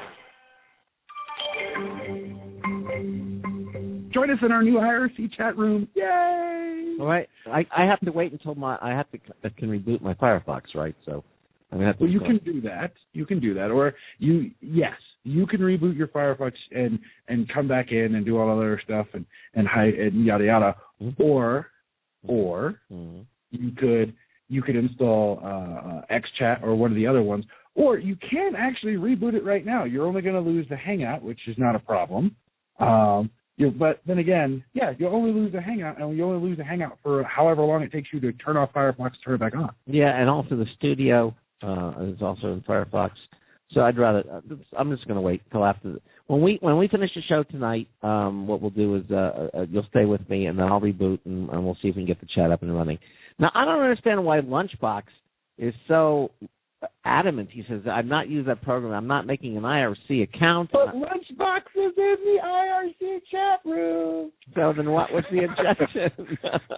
D: Join us in our new I R C chat room. Yay!
C: All right. I, I have to wait until my I have to I can reboot my Firefox, right? So I'm gonna have to.
D: Well, you can do that. You can do that, or you yes, you can reboot your Firefox and and come back in and do all other stuff and and hide and yada yada, mm-hmm. or or mm-hmm. you could you could install uh, XChat or one of the other ones, or you can actually reboot it right now. You're only going to lose the Hangout, which is not a problem. Um, you, but then again, yeah, you'll only lose the Hangout, and you only lose the Hangout for however long it takes you to turn off Firefox and turn it back on.
C: Yeah, and also the Studio uh, is also in Firefox. So I'd rather. I'm just going to wait till after the, when we when we finish the show tonight. Um, what we'll do is uh, uh, you'll stay with me, and then I'll reboot, and, and we'll see if we can get the chat up and running. Now I don't understand why Lunchbox is so adamant. He says, "I'm not using that program. I'm not making an I R C account."
D: But Lunchbox is in the I R C chat room.
C: So then, what was the objection?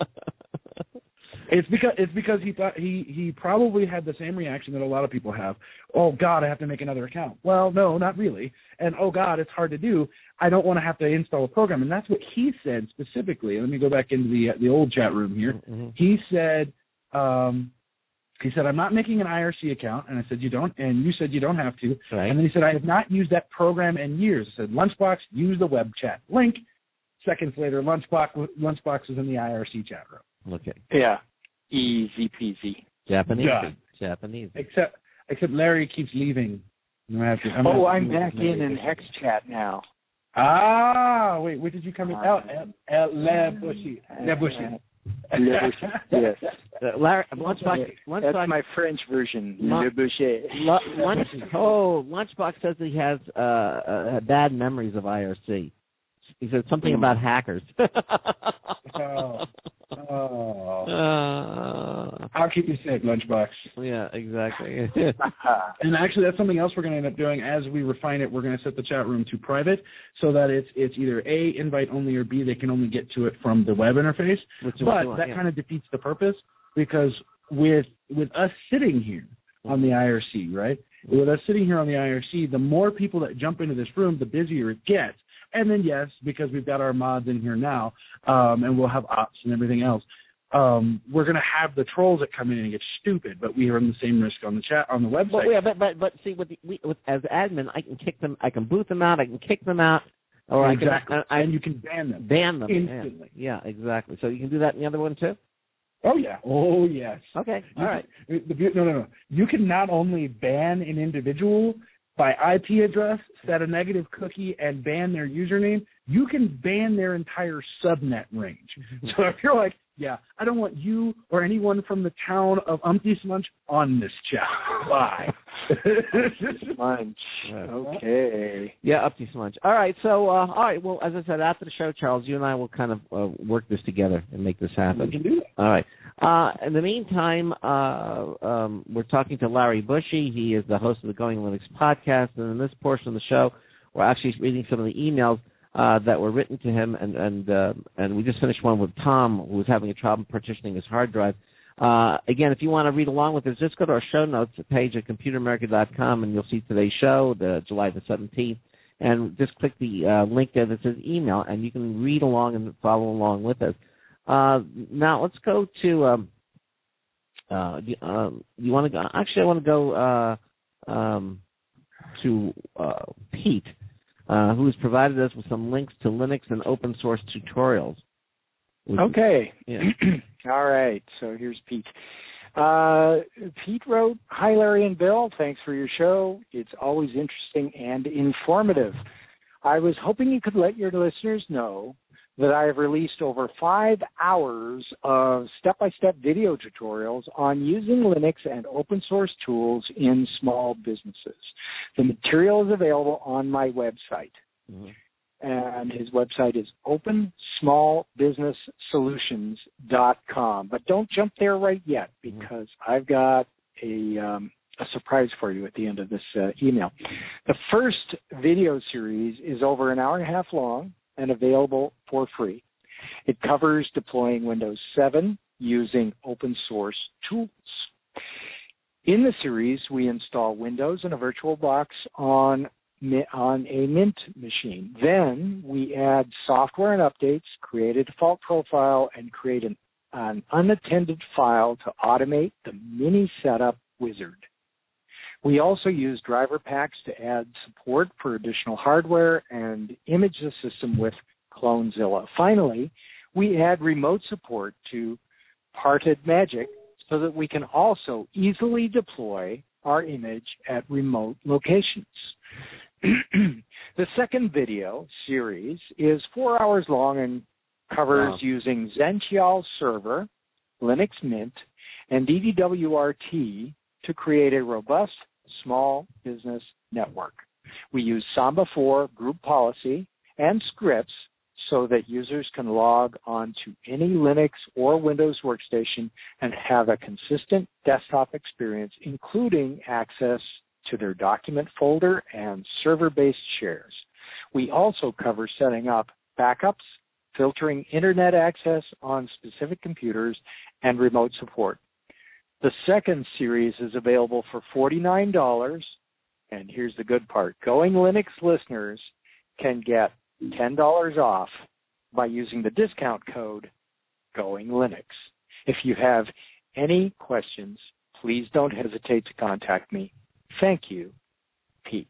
D: It's because it's because he thought he, he probably had the same reaction that a lot of people have. Oh God, I have to make another account. Well, no, not really. And oh God, it's hard to do. I don't want to have to install a program. And that's what he said specifically. Let me go back into the the old chat room here. Mm-hmm. He said, um, he said, I'm not making an I R C account. And I said, you don't. And you said you don't have to.
C: Right.
D: And then he said, I have not used that program in years. I said, Lunchbox, use the web chat link. Seconds later, Lunchbox Lunchbox is in the I R C chat room.
C: Okay.
E: Yeah. Easy peasy.
C: Japanese.
D: Yeah.
C: Japanese.
D: Except except Larry keeps leaving. I'm to, I'm
E: oh, I'm back in in HexChat now.
D: Ah, wait, where did you come in? El, El, Le Bushy. Le Bushy.
E: Yes.
C: Uh, Larry, Lunchbox, Lunchbox.
E: That's my French version.
C: Lun-
E: Le Boucher.
C: Lunch, oh, Lunchbox says he has uh, uh, bad memories of I R C. He said something about hackers.
D: oh. Oh.
C: Uh,
D: I'll keep you safe, Lunchbox.
C: Yeah, exactly.
D: And actually, that's something else we're going to end up doing. As we refine it, we're going to set the chat room to private so that it's it's either A, invite only, or B, they can only get to it from the web interface.
C: Which
D: but
C: want,
D: that
C: yeah.
D: kind of defeats the purpose because with with us sitting here on the I R C, right? With us sitting here on the I R C, the more people that jump into this room, the busier it gets. And then, yes, because we've got our mods in here now, um, and we'll have ops and everything else, um, we're going to have the trolls that come in and get stupid, but we run the same risk on the chat on the website.
C: But, yeah, but, but, but see, with, the, we, with as admin, I can kick them, I can boot them out, I can kick them out, or
D: exactly.
C: I can, I, I,
D: and you can ban them.
C: Ban them.
D: Instantly.
C: Yeah. yeah, exactly. So you can do that in the other one, too?
D: Oh, yeah. Oh, yes.
C: Okay,
D: you
C: all right.
D: Can, the, no, no, no. You can not only ban an individual by I P address, set a negative cookie, and ban their username, you can ban their entire subnet range. So if you're like, yeah, I don't want you or anyone from the town of Umpty Munch on this chat. Bye.
E: Munch. Okay.
C: Yeah, Umpty Munch. All right, so, uh, all right, well, as I said, after the show, Charles, you and I will kind of uh, work this together and make this happen.
D: We can do that.
C: All right. Uh, in the meantime, uh, um, we're talking to Larry Bushy. He is the host of the Going Linux podcast, and in this portion of the show, we're actually reading some of the emails uh, that were written to him, and and uh, and we just finished one with Tom, who was having a trouble partitioning his hard drive. Uh, again, if you want to read along with us, just go to our show notes page at computer america dot com, and you'll see today's show, the July the seventeenth, and just click the uh, link there that says email, and you can read along and follow along with us. Uh, now let's go to. Um, uh, uh, you want to go? Actually, I want to go uh, um, to uh, Pete, uh, who has provided us with some links to Linux and open source tutorials.
E: Okay.
C: Yeah.
E: All right. So here's Pete. Uh, Pete wrote, "Hi, Larry and Bill. Thanks for your show. It's always interesting and informative. I was hoping you could let your listeners know that I have released over five hours of step-by-step video tutorials on using Linux and open source tools in small businesses. The material is available on my website." Mm-hmm. And his website is open small business solutions dot com. But don't jump there right yet, because mm-hmm. I've got a, um, a surprise for you at the end of this uh, email. The first video series is over an hour and a half long and available for free. It covers deploying Windows seven using open source tools. In the series, we install Windows and a VirtualBox on, on a Mint machine. Then we add software and updates, create a default profile, and create an, an unattended file to automate the mini setup wizard. We also use driver packs to add support for additional hardware and image the system with CloneZilla. Finally, we add remote support to Parted Magic so that we can also easily deploy our image at remote locations. The second video series is four hours long and covers wow. using Zenchial Server, Linux Mint, and D D W R T to create a robust small business network. We use Samba four group policy and scripts so that users can log on to any Linux or Windows workstation and have a consistent desktop experience, including access to their document folder and server-based shares. We also cover setting up backups, filtering internet access on specific computers, and remote support. The second series is available for forty-nine dollars, and here's the good part. Going Linux listeners can get ten dollars off by using the discount code Going Linux. If you have any questions, please don't hesitate to contact me. Thank you, Pete.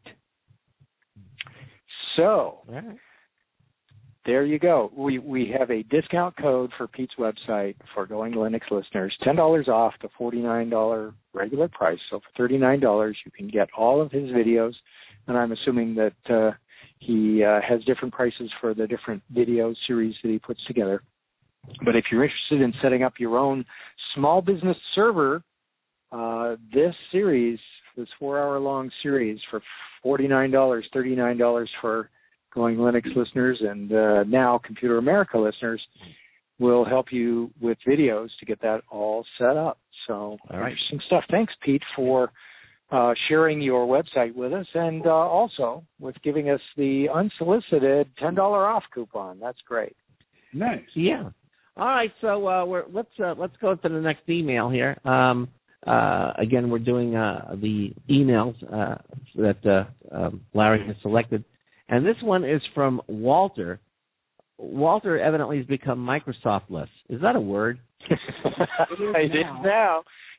E: So,
C: right.
E: There you go. We we have a discount code for Pete's website for Going Linux listeners, ten dollars off the forty-nine dollars regular price. So for thirty-nine dollars, you can get all of his videos, and I'm assuming that uh, he uh, has different prices for the different video series that he puts together. But if you're interested in setting up your own small business server, uh, this series, this four-hour-long series for forty-nine dollars, thirty-nine dollars for Going Linux listeners, and uh, now Computer America listeners, will help you with videos to get that all set up. So all right. Interesting stuff. Thanks, Pete, for uh, sharing your website with us, and uh, also with giving us the unsolicited ten dollars off coupon. That's great.
D: Nice.
C: Yeah. All right. So uh, we're, let's uh, let's go to the next email here. Um, uh, again, we're doing uh, the emails uh, that uh, um, Larry has selected. And this one is from Walter. Walter evidently has become Microsoft-less. Is that a word?
E: It is now.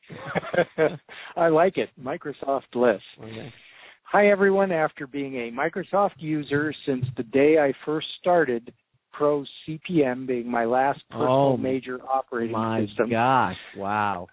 E: I like it, Microsoft-less.
C: Okay.
E: Hi, everyone. After being a Microsoft user since the day I first started, Pro C P M being my last personal
C: oh,
E: major operating
C: my
E: system.
C: My gosh, wow.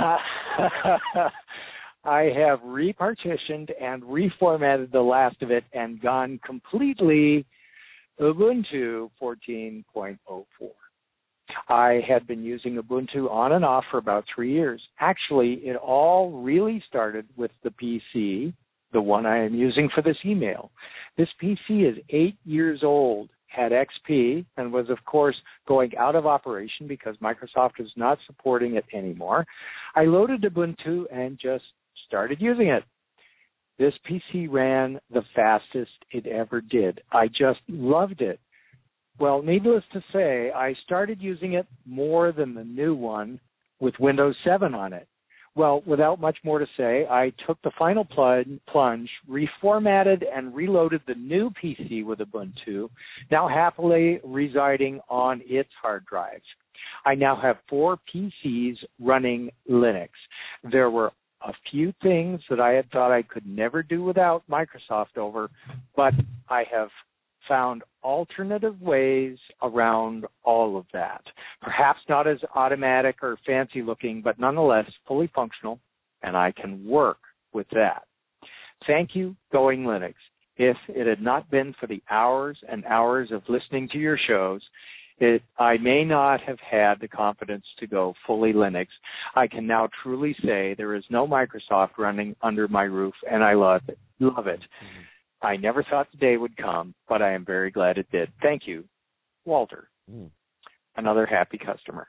E: I have repartitioned and reformatted the last of it and gone completely Ubuntu fourteen point oh four. I had been using Ubuntu on and off for about three years. Actually, it all really started with the P C, the one I am using for this email. This P C is eight years old, had X P, and was, of course, going out of operation because Microsoft is not supporting it anymore. I loaded Ubuntu and just started using it. This P C ran the fastest it ever did. I just loved it. Well, needless to say, I started using it more than the new one with Windows seven on it. Well, without much more to say, I took the final plunge, reformatted and reloaded the new P C with Ubuntu, now happily residing on its hard drives. I now have four P Cs running Linux. There were a few things that I had thought I could never do without Microsoft over, but I have found alternative ways around all of that. Perhaps not as automatic or fancy looking, but nonetheless fully functional, and I can work with that. Thank you, Going Linux. If it had not been for the hours and hours of listening to your shows, It, I may not have had the confidence to go fully Linux. I can now truly say there is no Microsoft running under my roof, and I love it. Love it. Mm-hmm. I never thought the day would come, but I am very glad it did. Thank you, Walter. Mm. Another happy customer.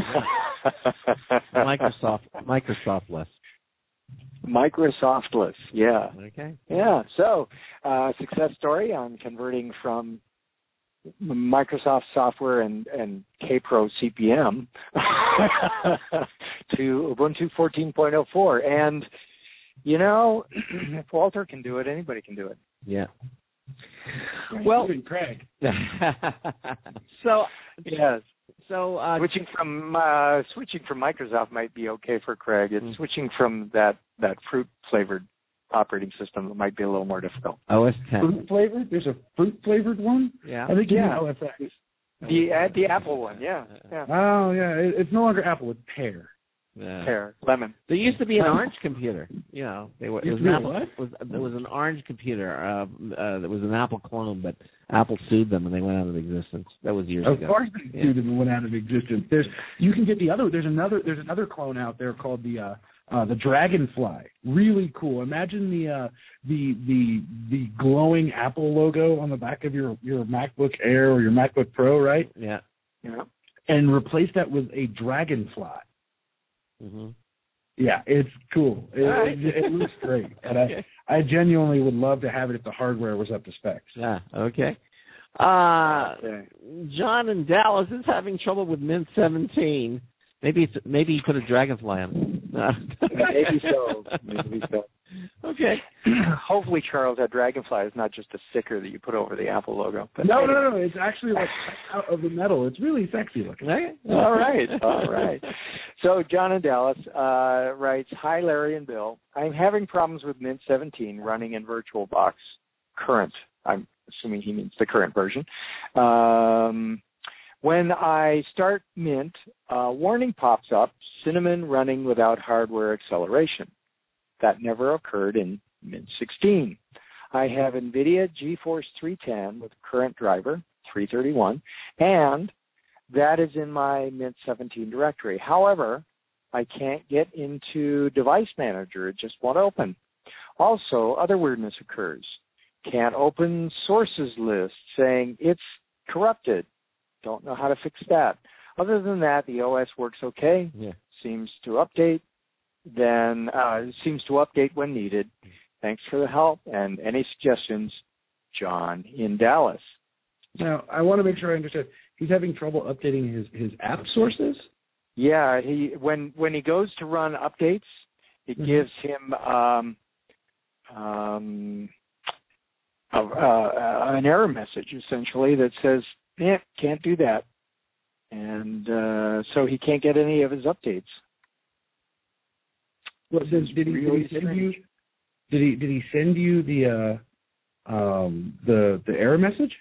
C: Microsoft, Microsoft-less.
E: Microsoft-less, yeah.
C: Okay.
E: Yeah, so uh, success story on converting from Microsoft software and, and Kpro C P M to Ubuntu fourteen point oh four. And, you know, if Walter can do it, anybody can do it.
C: Yeah.
D: Well, Craig.
C: so,
E: yes.
C: So uh,
E: switching from uh, switching from Microsoft might be okay for Craig. It's mm-hmm. switching from that, that fruit flavored operating system that might be a little more difficult.
C: O S ten.
D: Fruit flavored? There's a fruit flavored one?
C: Yeah.
D: I think you
E: yeah.
D: mean O S X.
E: The uh, the Apple one, yeah. yeah.
D: Oh yeah, it, it's no longer Apple. It's pear.
C: Yeah.
E: Pear, lemon.
C: There used to be an orange computer. You know, they were. It was an Apple,
D: what?
C: Was, there was an orange computer. Uh, uh, that was an Apple clone, but Apple sued them and they went out of existence. That was years
D: of
C: ago.
D: Of course, they sued them and went out of existence. There's you can get the other. There's another. There's another clone out there called the uh, uh, the Dragonfly. Really cool. Imagine the uh, the the the glowing Apple logo on the back of your your MacBook Air or your MacBook Pro, right?
C: Yeah.
E: Yeah.
D: And replace that with a dragonfly.
C: Mm-hmm.
D: Yeah, it's cool. It, it, it looks great, and
C: okay.
D: I, I genuinely would love to have it if the hardware was up to specs.
C: Yeah. Okay. Uh,
E: okay.
C: John in Dallas is having trouble with Mint seventeen. Maybe it's, maybe he put a dragonfly on it.
E: Maybe so. Maybe so.
C: Okay.
E: Hopefully, Charles, that dragonfly is not just a sticker that you put over the Apple logo. But
D: no,
E: anyway.
D: no, no. It's actually like out of the metal. It's really sexy looking.
E: Okay. All right. All right. So John in Dallas uh, writes, "Hi, Larry and Bill. I'm having problems with Mint seventeen running in VirtualBox current. I'm assuming he means the current version. Um, when I start Mint, a warning pops up, Cinnamon running without hardware acceleration. That never occurred in Mint sixteen. I have NVIDIA GeForce three ten with current driver, three thirty-one, and that is in my Mint seventeen directory. However, I can't get into Device Manager. It just won't open. Also, other weirdness occurs. Can't open sources list saying it's corrupted. Don't know how to fix that. Other than that, the O S works okay.
C: Yeah.
E: Seems to update. Then uh, seems to update when needed. Thanks for the help and any suggestions, John in Dallas."
D: Now, I want to make sure I understand. He's having trouble updating his, his app sources?
E: Yeah, he when when he goes to run updates, it mm-hmm. gives him um, um, a, uh, an error message essentially that says, "Yeah, can't do that," and uh, so he can't get any of his updates.
D: Well, did, did, he,
E: really
D: did he send you? Did he did he send you the uh, um, the the error message?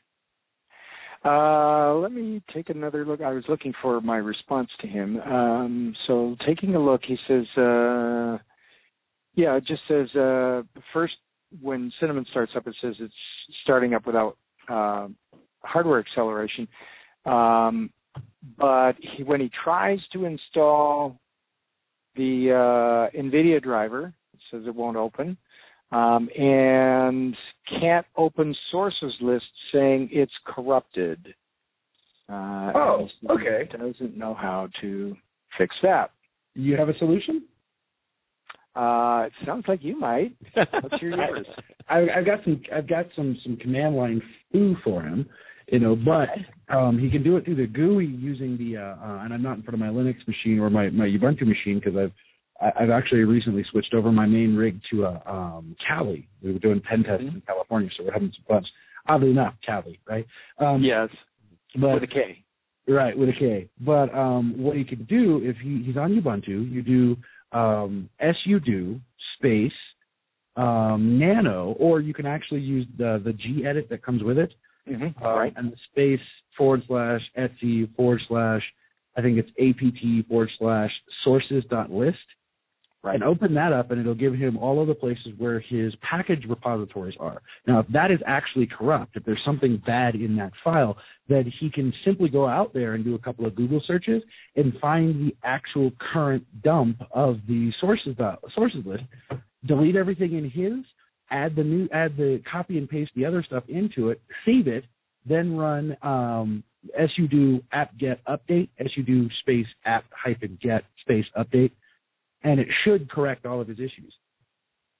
E: Uh, let me take another look. I was looking for my response to him. Um, so taking a look, he says, uh, yeah, it just says uh, first when Cinnamon starts up, it says it's starting up without uh, hardware acceleration. Um, but he, when he tries to install the uh, NVIDIA driver, it says it won't open, um, and can't open sources list saying it's corrupted. Uh,
D: oh, okay.
E: Doesn't know how to fix that.
D: You have a solution?
E: Uh, it sounds like you might. What's your yours?
D: I, I've got some. I've got some some command line foo for him. You know, but um, he can do it through the G U I using the, uh, uh, and I'm not in front of my Linux machine or my, my Ubuntu machine because I've I've actually recently switched over my main rig to a um, Kali. We were doing pen tests mm-hmm. in California, so we're having some fun. Oddly enough, Kali, right? Um,
E: yes,
D: but,
E: with a K.
D: Right, with a K. But um, what he could do, if he, he's on Ubuntu, you do um, sudo space um, nano, or you can actually use the, the gedit that comes with it.
E: Mm-hmm.
D: Um,
E: right.
D: And the space forward slash Etsy forward slash, I think it's apt forward slash sources dot list. Right. And open that up, and it'll give him all of the places where his package repositories are. Now, if that is actually corrupt, if there's something bad in that file, then he can simply go out there and do a couple of Google searches and find the actual current dump of the sources dot, sources list, delete everything in his, add the new, add the copy and paste the other stuff into it, save it, then run um, sudo apt-get update, sudo space apt hyphen get space update, and it should correct all of his issues.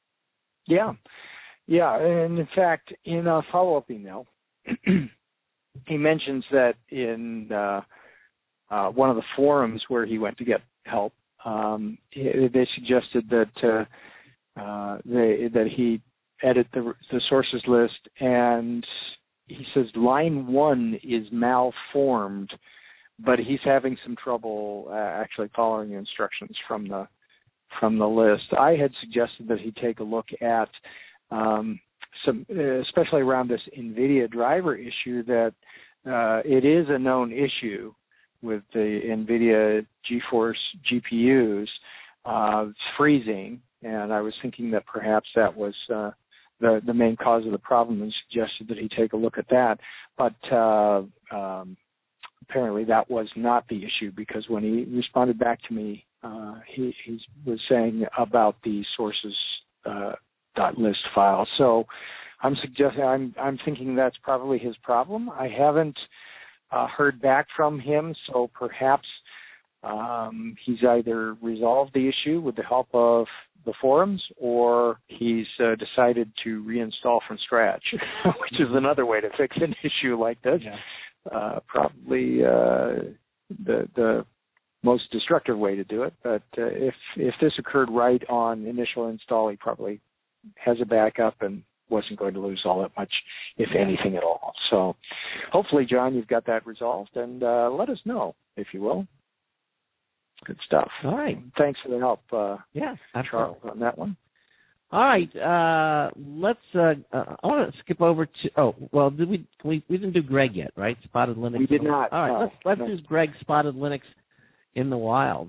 E: Yeah, yeah, and in fact, in a follow-up email, he mentions that in uh, uh, one of the forums where he went to get help, um, they suggested that uh, uh, they, that he edit the, the sources list, and he says line one is malformed, but he's having some trouble uh, actually following the instructions from the from the list. I had suggested that he take a look at um, some, especially around this NVIDIA driver issue, that uh, it is a known issue with the NVIDIA GeForce G P Us. Uh, it's freezing, and I was thinking that perhaps that was uh, the the main cause of the problem, and suggested that he take a look at that. But uh, um, apparently that was not the issue, because when he responded back to me, uh, he, he was saying about the sources uh, dot list file. So I'm suggesting I'm I'm thinking that's probably his problem. I haven't uh, heard back from him, so perhaps um, he's either resolved the issue with the help of the forums, or he's uh, decided to reinstall from scratch, which is another way to fix an issue like this.
C: Yeah.
E: Uh, probably uh, the the most destructive way to do it. But uh, if if this occurred right on initial install, he probably has a backup and wasn't going to lose all that much, if anything at all. So hopefully, John, you've got that resolved, and uh, let us know, if you will. Good stuff.
C: All right.
E: Thanks for the help, uh,
C: yeah,
E: Charles, on that one.
C: All right, uh, let's. Uh, uh, I want to skip over to. Oh, well, did we? We we didn't do Greg yet, right? Spotted Linux.
E: We did not.
C: All right,
E: no,
C: let's let's
E: no.
C: do Greg Spotted Linux in the wild.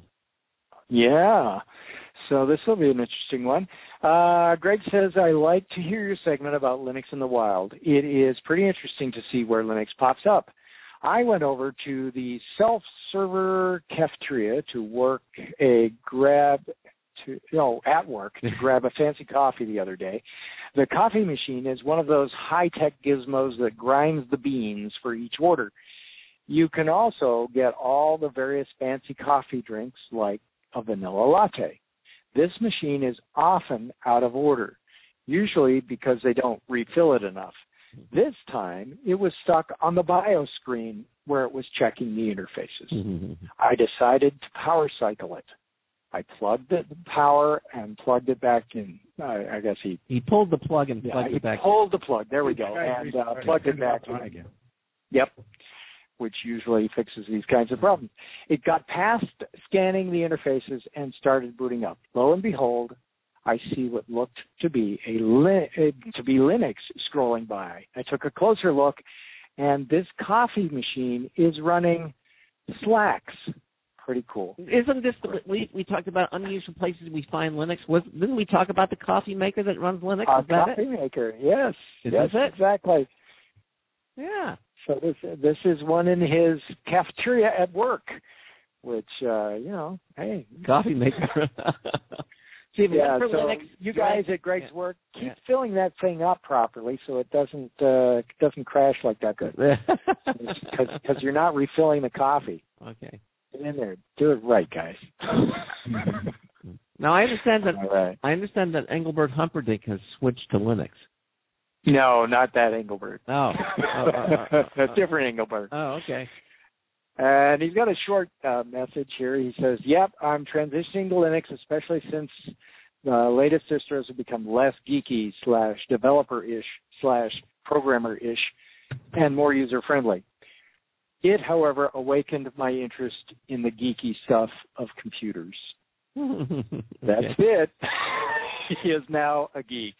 E: Yeah. So this will be an interesting one. Uh, Greg says, I like to hear your segment about Linux in the wild. It is pretty interesting to see where Linux pops up. I went over to the self-server cafeteria to work a grab to you know at work to grab a fancy coffee the other day. The coffee machine is one of those high-tech gizmos that grinds the beans for each order. You can also get all the various fancy coffee drinks like a vanilla latte. This machine is often out of order, usually because they don't refill it enough. This time, it was stuck on the BIOS screen where it was checking the interfaces. Mm-hmm. I decided to power cycle it. I plugged the power and plugged it back in. I, I guess he...
C: He pulled the plug and plugged
E: yeah,
C: it back in.
E: he pulled the plug. There we go. And uh, plugged it back in. Again. Yep. Which usually fixes these kinds of problems. It got past scanning the interfaces and started booting up. Lo and behold, I see what looked to be a li- to be Linux scrolling by. I took a closer look, and this coffee machine is running Slacks. Pretty cool.
C: Isn't this the, we we talked about unusual places we find Linux? Was didn't we talk about the coffee maker that runs Linux?
E: A
C: Is that
E: coffee
C: it?
E: maker, yes,
C: Is
E: yes,
C: it?
E: exactly.
C: Yeah.
E: So this this is one in his cafeteria at work, which uh, you know, hey,
C: coffee maker. See,
E: yeah,
C: for
E: so
C: Linux,
E: you guys at Greg's
C: yeah.
E: work keep
C: yeah.
E: filling that thing up properly so it doesn't uh, doesn't crash like that. Because you're not refilling the coffee.
C: Okay.
E: Get in there, do it right, guys.
C: Now I understand that.
E: Right.
C: I understand that Engelbert Humperdinck has switched to Linux.
E: No, not that Engelbert.
C: Oh, oh, oh, oh, oh.
E: a different Engelbert.
C: Oh, okay.
E: And he's got a short uh, message here. He says, yep, I'm transitioning to Linux, especially since the latest distros have become less geeky slash developer-ish slash programmer-ish and more user-friendly. It, however, awakened my interest in the geeky stuff of computers. That's
C: okay.
E: it. He is now a geek.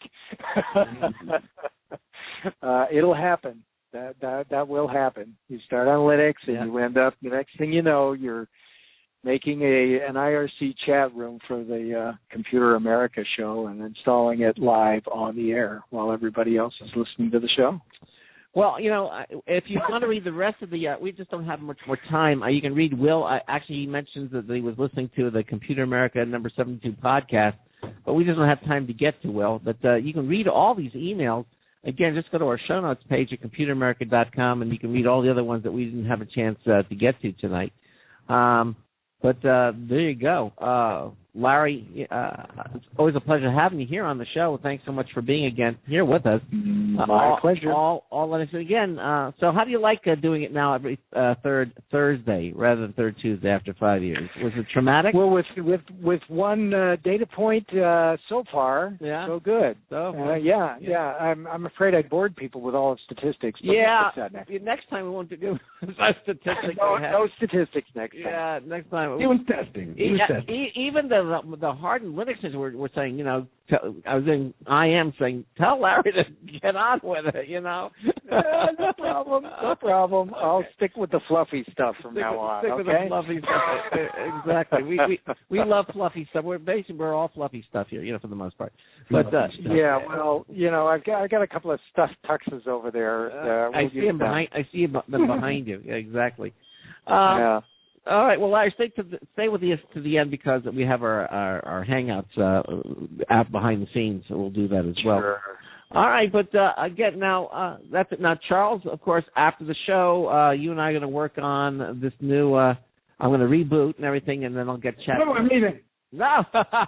E: uh, it'll happen. That that that will happen. You start on Linux, and
C: yeah.
E: you end up. The next thing you know, you're making a an I R C chat room for the uh, Computer America show and installing it live on the air while everybody else is listening to the show.
C: Well, you know, if you want to read the rest of the, uh, we just don't have much more time. Uh, you can read Will. Uh, actually, he mentions that he was listening to the Computer America number seventy-two podcast, but we just don't have time to get to Will. But uh, you can read all these emails. Again, just go to our show notes page at computer america dot com, and you can read all the other ones that we didn't have a chance uh, to get to tonight. Um, but uh, there you go. Uh, Larry, uh, it's always a pleasure having you here on the show. Thanks so much for being again here with us.
E: My
C: uh, all,
E: pleasure.
C: All, all Linux. Again, uh, so how do you like uh, doing it now every uh, third Thursday rather than third Tuesday after five years? Was it traumatic?
E: Well, with with with one uh, data point uh, so far,
C: yeah.
E: so good.
C: So
E: uh, yeah, yeah, yeah. I'm I'm afraid I bored people with all the statistics. But
C: yeah.
E: Next.
C: next time we won't do statistics.
E: no, no statistics next time.
C: Yeah, next time.
D: He was testing. He was
C: e-
D: testing.
C: E- even the the hardened Linuxers were, were saying, you know, t- I was in I M saying, tell Larry to get on with it, you know.
E: uh, no problem, no problem. I'll stick with the fluffy stuff from
C: stick
E: now
C: with,
E: on.
C: Stick
E: okay?
C: with the fluffy stuff. Exactly. We, we we love fluffy stuff. We're basically we're all fluffy stuff here, you know, for the most part. But uh,
E: yeah, well, you know, I've got I got a couple of stuffed tuxes over there. Uh, we'll
C: I see them behind. I see them behind you. Yeah, exactly. Um,
E: yeah.
C: All right. Well, Larry, stay to the, stay with us to the end because we have our our, our hangouts uh, out behind the scenes, so we'll do that as well.
E: Sure.
C: All right, but uh, again, now uh, that's it. Now, Charles, of course, after the show, uh, you and I are going to work on this new. Uh, I'm going to reboot and everything, and then I'll get chat.
D: No, I'm leaving.
C: No.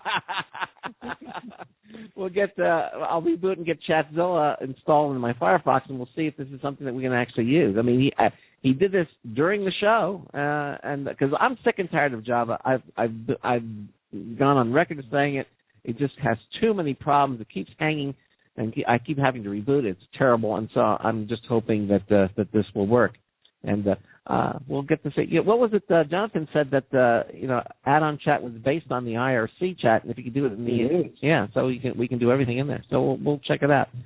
C: We'll get. Uh, I'll reboot and get Chatzilla installed in my Firefox, and we'll see if this is something that we can actually use. I mean, he uh, he did this during the show, uh, and because I'm sick and tired of Java, I've I've I've gone on record as saying it. It just has too many problems. It keeps hanging, and I keep having to reboot it. It's terrible, and so I'm just hoping that uh, that this will work. And uh, uh, we'll get to see. You know, what was it? Uh, Jonathan said that uh, you know, add-on chat was based on the I R C chat, and if you could do it in the
D: it is.
C: yeah, so you can we can do everything in there. So we'll, we'll check it out.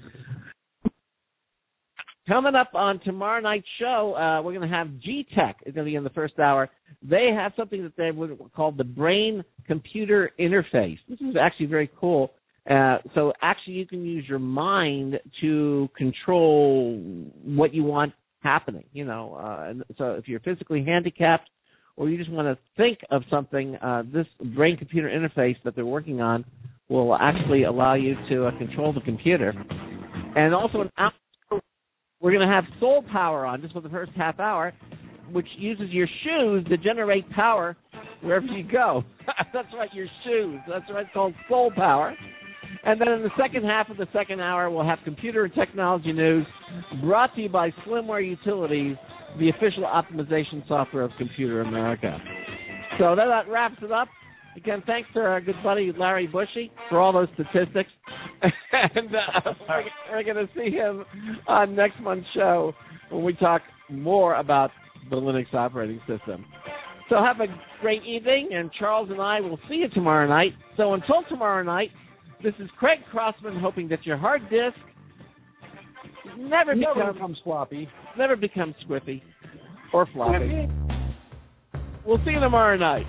C: Coming up on tomorrow night's show, uh, we're going to have G Tech. It's going to be in the first hour. They have something that they would call the brain-computer interface. This is actually very cool. Uh, so actually, you can use your mind to control what you want happening, you know. Uh, so if you're physically handicapped or you just want to think of something, uh, this brain-computer interface that they're working on will actually allow you to uh, control the computer. And also, an hour, we're going to have Soul Power on just for the first half hour, which uses your shoes to generate power wherever you go. That's right, your shoes. That's right, it's called Soul Power. And then in the second half of the second hour, we'll have computer and technology news brought to you by Slimware Utilities, the official optimization software of Computer America. So that, that wraps it up. Again, thanks to our good buddy Larry Bushy for all those statistics. and uh, we're, we're going to see him on next month's show when we talk more about the Linux operating system. So have a great evening, and Charles and I will see you tomorrow night. So until tomorrow night, this is Craig Crossman hoping that your hard disk never,
D: Never
C: becomes,
D: becomes floppy.
C: never becomes squiffy or floppy. We'll see you tomorrow night.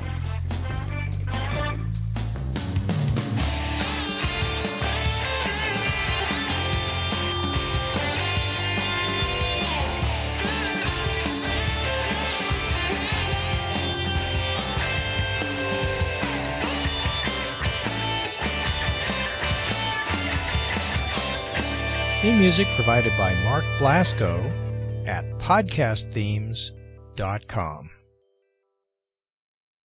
A: Theme music provided by Mark Blasco at podcast themes dot com.